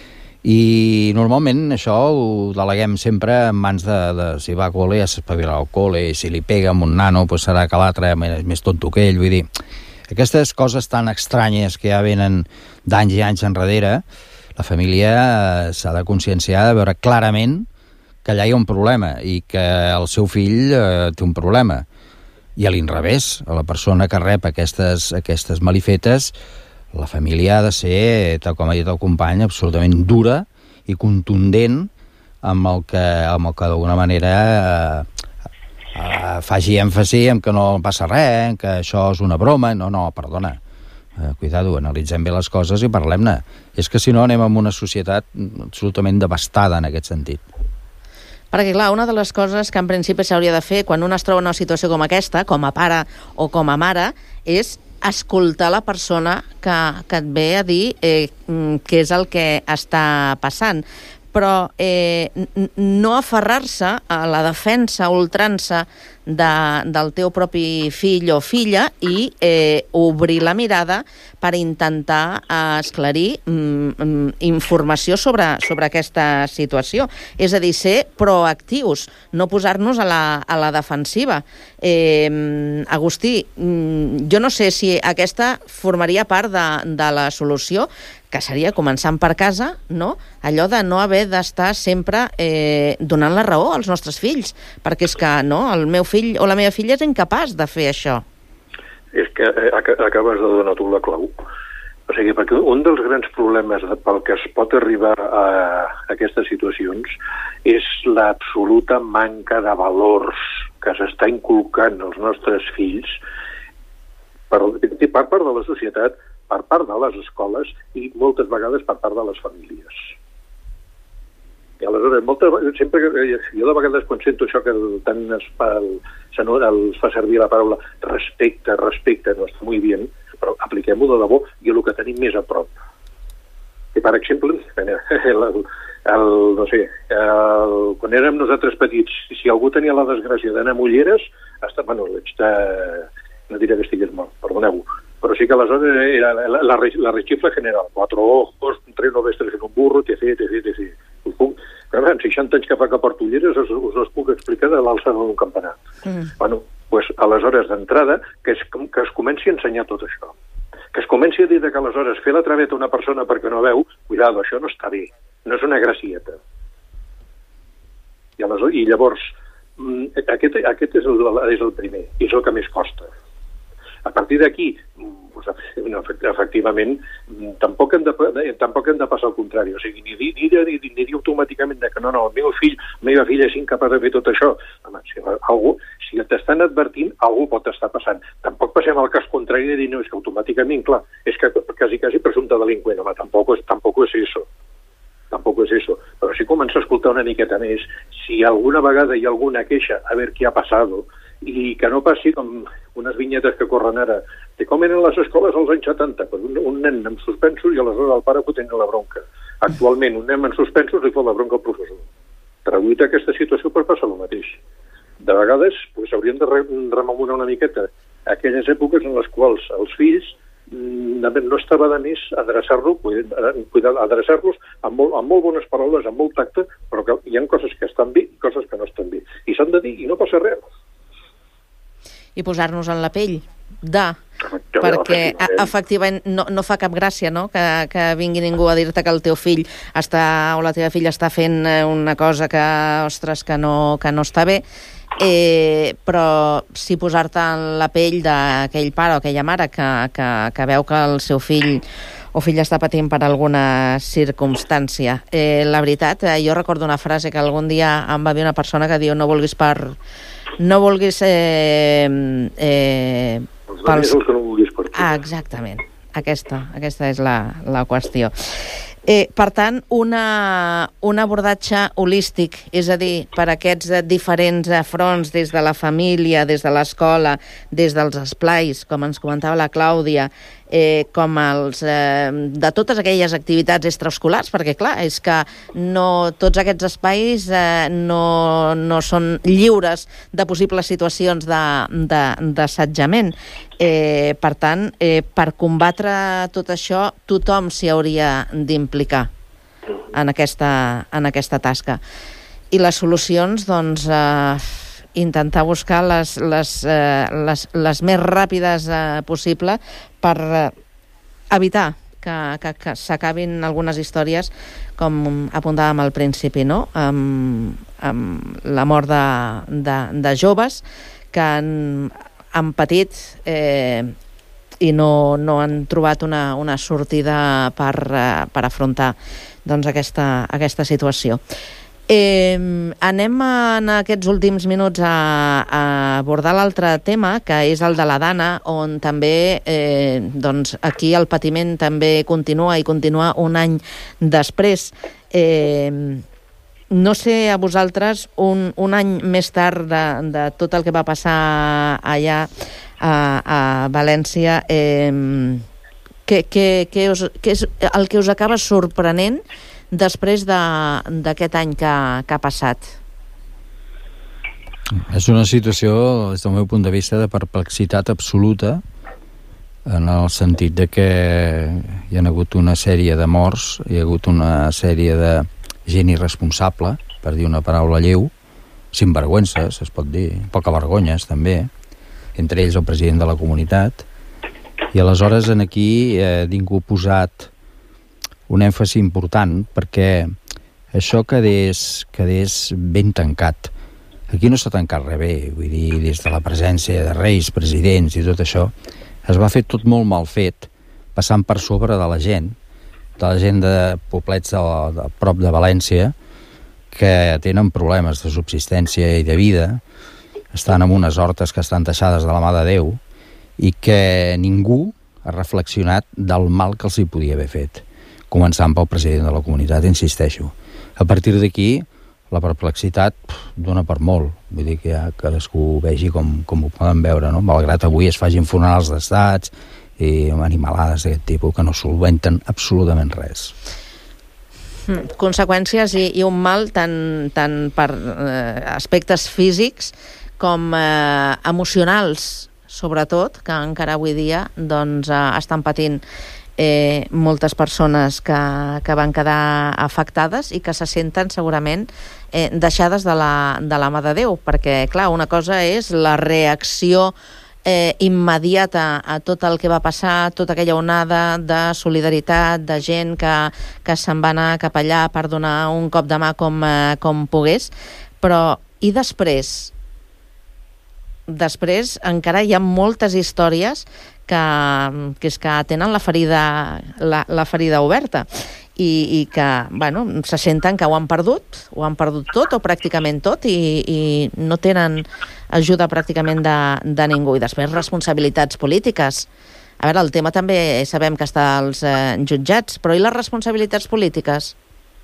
I normalment això ho deleguem sempre en mans de, de si va a col·le, ja s'espavila al col·le, i si li pega amb un nano, pues serà que l'altre és més tonto que ell, vull dir... Aquestes coses tan estranyes que ja venen d'anys i anys enrere, la família s'ha de conscienciar de veure clarament que allà hi ha un problema i que el seu fill eh, té un problema. I a l'inrevés, a la persona que rep aquestes, aquestes malifetes, la família ha de ser, tal com ha dit el company, absolutament dura i contundent amb el que, amb el que d'alguna manera eh, eh, faci èmfasi en que no passa res, que això és una broma. No, no, perdona. Eh, cuidado, analitzem bé les coses i parlem-ne. És que si no anem amb una societat absolutament devastada en aquest sentit. Perquè, clar, una de les coses que en principi s'hauria de fer quan un es troba en una situació com aquesta, com a pare o com a mare, és escoltar la persona que, que et ve a dir eh, què és el que està passant. Però eh, no aferrar-se a la defensa ultrança de, del teu propi fill o filla i eh, obrir la mirada per intentar eh, esclarir mm, informació sobre, sobre aquesta situació. És a dir, ser proactius, no posar-nos a la, a la defensiva. Eh, Agustí, jo no sé si aquesta formaria part de, de la solució, que seria començant per casa, no? Allò de no haver d'estar sempre eh, donant la raó als nostres fills, perquè és que no, el meu fill o la meva filla és incapaç de fer això. És que eh, acabes de donar tu la clau. O sigui, perquè un dels grans problemes pel que es pot arribar a aquestes situacions és l'absoluta manca de valors que s'està inculcant als nostres fills per, per part de la societat, per part de les escoles i moltes vegades per part de les famílies. I aleshores, moltes, sempre que, jo de vegades quan sento això que tant es fa, el, es fa servir la paraula respecte, respecte, no està molt bé, però apliquem-ho de debò i el que tenim més a prop. I per exemple, el, el, el, no sé, el, quan érem nosaltres petits, si algú tenia la desgràcia d'anar a Mulleres, hasta, bueno, de, no diré que estigués mort, perdoneu, però sí que aleshores era la, la, la rechifla general, cuatro ojos, tres novestres en un burro, tc, tc, tc. Però en seixanta anys que fa que porto ulleres us, us els puc explicar de l'alçada d'un campanar. Mm. Bueno, pues, aleshores d'entrada que es, que es comenci a ensenyar tot això. Que es comenci a dir que aleshores fer la traveta a una persona perquè no veu, cuidado, això no està bé, no és una gracieta. I, aleshores, i llavors, aquest, aquest és, el, és el primer, i és el que més costa. A partir d'aquí, pues, efectivament, tampoc hem, de, tampoc hem de passar al contrari. O sigui, ni dir, ni, ni, ni dir automàticament que no, no, el meu fill, la meva filla és incapaç de fer tot això. Home, si, algú, si t'estan advertint, algú pot estar passant. Tampoc passem al cas contrari de dir, no, és que automàticament, clar, és que quasi, quasi presumpte delinqüent. Home, tampoc és, tampoc és això. Tampoc és això. Però si comença a escoltar una miqueta més, si alguna vegada hi ha alguna queixa, a veure què ha passat, i que no passi com unes vinyetes que corren ara, de com eren les escoles als anys setanta, pues un, un nen amb suspensos i aleshores el pare fotent la bronca. Actualment, un nen amb suspensos li fot la bronca al professor. Traduït aquesta situació per passar el mateix. De vegades, pues, hauríem de rememorar una miqueta aquelles èpoques en les quals els fills no estava de més adreçar-los adreçar-los amb, molt, amb molt bones paraules, amb molt tacte, però que hi ha coses que estan bé i coses que no estan bé. I s'han de dir i no passa res. I posar-nos en la pell de... Perquè efectivament no, no fa cap gràcia, no?, que, que vingui ningú a dir-te que el teu fill està, o la teva filla està fent una cosa que, ostres, que no, que no està bé, eh, però si posar-te en la pell d'aquell pare o aquella mare que, que, que veu que el seu fill o filla està patint per alguna circumstància. Eh, la veritat, eh, jo recordo una frase que algun dia em va dir una persona que diu no vulguis per... no vulguis... Eh, eh, pels... que no vulguis per tu. Ah, exactament. Aquesta, aquesta és la, la qüestió. Eh, per tant, una, un abordatge holístic, és a dir, per aquests diferents fronts, des de la família, des de l'escola, des dels esplais, com ens comentava la Clàudia, eh, com els, eh, de totes aquelles activitats extraescolars, perquè clar, és que no, tots aquests espais eh, no, no són lliures de possibles situacions d'assetjament. Eh, per tant, eh, per combatre tot això, tothom s'hi hauria d'implicar en aquesta, en aquesta tasca. I les solucions, doncs, eh, intentar buscar les, les, eh, les, les més ràpides eh, possible per eh, evitar que, que, que s'acabin algunes històries, com apuntàvem al principi, no?, amb, amb la mort de, de, de joves que han, han patit eh, i no, no han trobat una, una sortida per, eh, per afrontar doncs, aquesta, aquesta situació. Eh, anem en aquests últims minuts a, a abordar l'altre tema, que és el de la Dana, on també eh, doncs aquí el patiment també continua i continua un any després. Eh, no sé a vosaltres, un, un any més tard de, de tot el que va passar allà a, a València, eh, què, què, què, us, què és el que us acaba sorprenent després d'aquest any que, que ha passat? És una situació, des del meu punt de vista, de perplexitat absoluta, en el sentit de que hi ha hagut una sèrie de morts, hi ha hagut una sèrie de gent irresponsable, per dir una paraula lleu, sinvergüences, es pot dir, poca vergonyes, també, entre ells el president de la comunitat, i aleshores en aquí eh, ningú ha posat un èmfasi important perquè això quedés, quedés ben tancat. Aquí no s'ha tancat res bé, vull dir, des de la presència de reis, presidents i tot això, es va fer tot molt mal fet, passant per sobre de la gent, de la gent de poblets de, de prop de València, que tenen problemes de subsistència i de vida, estan en unes hortes que estan deixades de la mà de Déu, i que ningú ha reflexionat del mal que els hi podia haver fet, començant pel president de la comunitat, insisteixo. A partir d'aquí, la perplexitat dona per molt. Vull dir que ja cadascú vegi com, com ho poden veure, no? Malgrat avui es facin funerals d'estats i animalades d'aquest tipus que no solventen absolutament res. Conseqüències i, i un mal tant, tant per eh, aspectes físics com eh, emocionals, sobretot, que encara avui dia doncs, eh, estan patint Eh, moltes persones que, que van quedar afectades i que se senten segurament eh, deixades de la, de la mà de Déu, perquè clar, una cosa és la reacció eh, immediata a tot el que va passar, tota aquella onada de solidaritat, de gent que, que se'n va anar cap allà per donar un cop de mà com, eh, com pogués, però i després? Després encara hi ha moltes històries que, que és que tenen la ferida, la, la ferida oberta i, i que bueno, se senten que ho han perdut, ho han perdut tot o pràcticament tot i, i no tenen ajuda pràcticament de, de ningú. I després responsabilitats polítiques. A veure, el tema també sabem que està als eh, jutjats, però i les responsabilitats polítiques?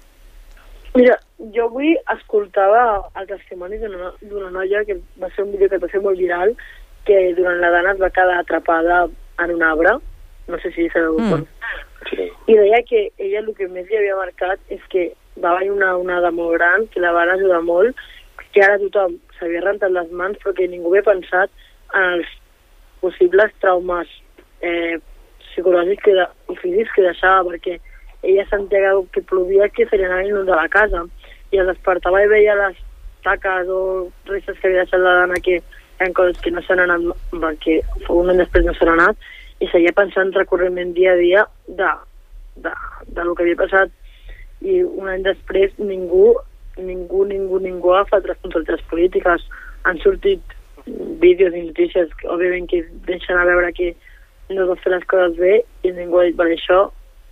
Mira, jo avui escoltava el testimoni d'una noia que va ser un vídeo que va ser molt viral, que durant la Dana es va quedar atrapada en un arbre, no sé si sabeu mm. com. Sí. I deia que ella el que més li havia marcat és que va haver una onada molt gran, que la van ajudar molt, que ara tothom s'havia rentat les mans, però que ningú havia pensat en els possibles traumes eh, psicològics que de, i físics que deixava, perquè ella sentia que plovia, que feien anar de la casa, i es despertava i veia les taques o restes que havia deixat la Dana, que eren coses que no s'han anat, perquè un any després no s'han anat, i seguia pensant recurrentment dia a dia de, de, de lo que havia passat, i un any després ningú, ningú, ningú, ningú ha agafat responsabilitats polítiques. Han sortit vídeos i notícies, òbviament, que deixen a veure que no es va fer les coses bé, i ningú ha dit, per això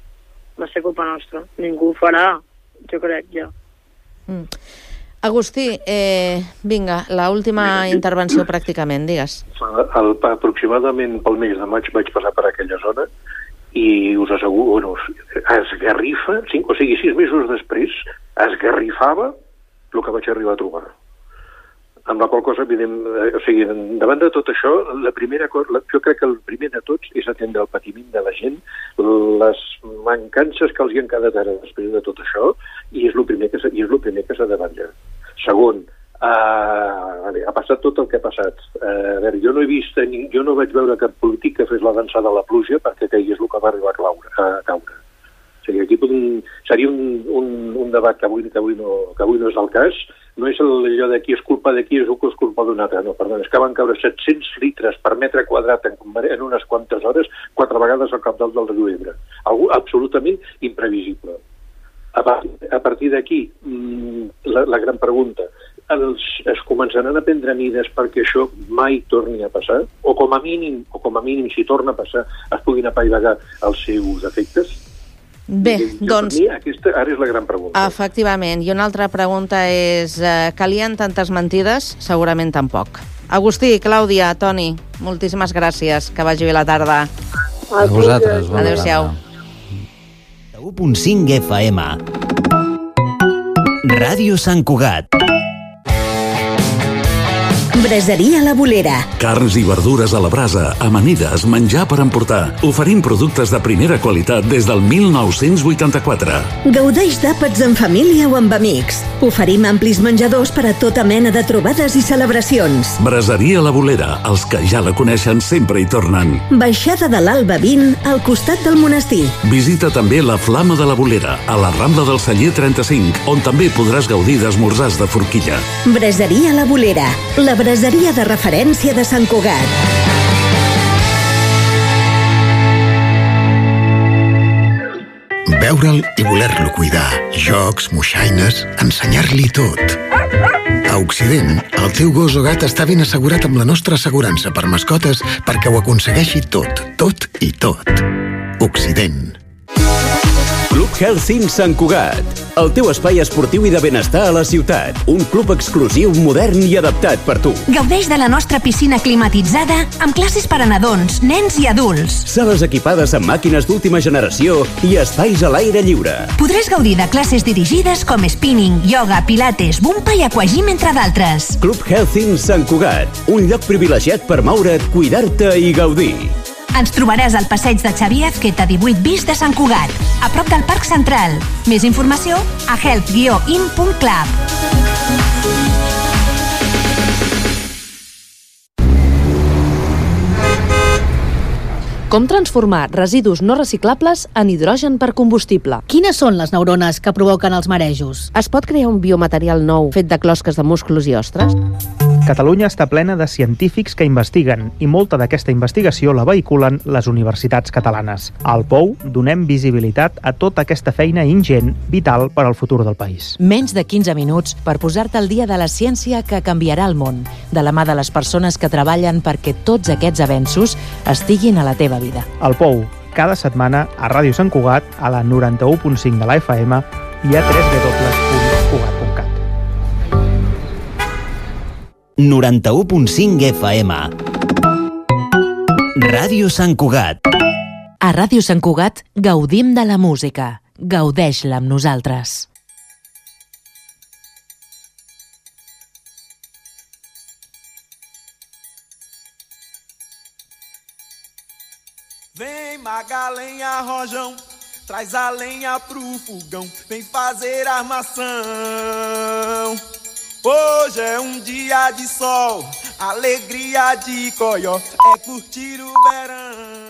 va ser culpa nostra. Ningú ho farà, jo crec, ja. Mm. Agustí, eh, vinga, l'última intervenció pràcticament, digues. El, aproximadament pel mes de maig vaig passar per aquella zona i us asseguro, bueno, esgarrifa, cinc, o sigui, sis mesos després, esgarrifava el que vaig arribar a trobar. Amb la qual cosa, evident, o sigui, davant de tot això, la primera cosa, jo crec que el primer de tots és atendre el patiment de la gent, les mancances que els hi han quedat ara després de tot això, i és el primer que, i és el primer que s'ha de vetllar. Segon, uh, vale, ha passat tot el que ha passat. Uh, a veure, jo no he vist, ni, jo no vaig veure cap polític que fes la dansa de la pluja perquè caigués el que va arribar a, claure, a caure. O sigui, aquí podem, seria un, un, un debat que avui, que, avui no, que avui no és el cas. No és allò de qui és culpa de qui és o qui és culpa d'un altre. No, perdó, és que van caure set-cents litres per metre quadrat en, en unes quantes hores, quatre vegades al cabdal del riu Ebre. Algú absolutament imprevisible. A, a partir d'aquí, la, la gran pregunta, els, es començaran a prendre mides perquè això mai torni a passar? O com a mínim, o com a mínim si torna a passar, es puguin apaivagar els seus efectes? Bé, doncs... Per mi aquesta ara és la gran pregunta. Efectivament. I una altra pregunta és, eh, calien tantes mentides? Segurament tampoc. Agustí, Clàudia, Toni, moltíssimes gràcies. Que vagi bé la tarda. A vosaltres. Adéu-siau. u punt cinc F M. Ràdio Sant Cugat. Braseria La Bolera. Carns i verdures a la brasa, amanides, menjar per emportar. Oferim productes de primera qualitat des del mil nou-cents vuitanta-quatre. Gaudeix d'àpats en família o amb amics. Oferim amplis menjadors per a tota mena de trobades i celebracions. Braseria La Bolera. Els que ja la coneixen sempre hi tornen. Baixada de l'Alba vint, al costat del monestir. Visita també la Flama de la Bolera, a la Rambla del Celler trenta-cinc, on també podràs gaudir d'esmorzars de forquilla. Braseria La Bolera. La braseria de referència de Sant Cugat. Veure'l i voler-lo cuidar. Jocs, moixaines, ensenyar-li tot. A Occident, el teu gos o gat està ben assegurat amb la nostra assegurança per mascotes perquè ho aconsegueixi tot, tot i tot. Occident. Club Health Sant Cugat, el teu espai esportiu i de benestar a la ciutat. Un club exclusiu, modern i adaptat per tu. Gaudeix de la nostra piscina climatitzada amb classes per a nadons, nens i adults. Sales equipades amb màquines d'última generació i espais a l'aire lliure. Podràs gaudir de classes dirigides com spinning, yoga, pilates, bumpa i aquagym, entre d'altres. Club Health Sant Cugat, un lloc privilegiat per moure't, cuidar-te i gaudir. Ens trobaràs al passeig de Xavier Azqueta divuit bis de Sant Cugat, a prop del Parc Central. Més informació a health guió in punt club. Com transformar residus no reciclables en hidrogen per combustible? Quines són les neurones que provoquen els marejos? Es pot crear un biomaterial nou fet de closques de musclos i ostres? Catalunya està plena de científics que investiguen i molta d'aquesta investigació la vehiculen les universitats catalanes. Al P O U donem visibilitat a tota aquesta feina ingent, vital per al futur del país. Menys de quinze minuts per posar-te al dia de la ciència que canviarà el món, de la mà de les persones que treballen perquè tots aquests avenços estiguin a la teva vida. Al P O U, cada setmana a Ràdio Sant Cugat, a la noranta-u punt cinc de la F M i a w w w punt cugat punt cat. noranta-u punt cinc F M. Ràdio Sant Cugat. A Ràdio Sant Cugat gaudim de la música. Gaudeix-la amb nosaltres. Vem Magalenha Rojão, traz a lenha pro fogão, vem fazer armação. Hoje é um dia de sol, alegria de coió, é curtir o verão.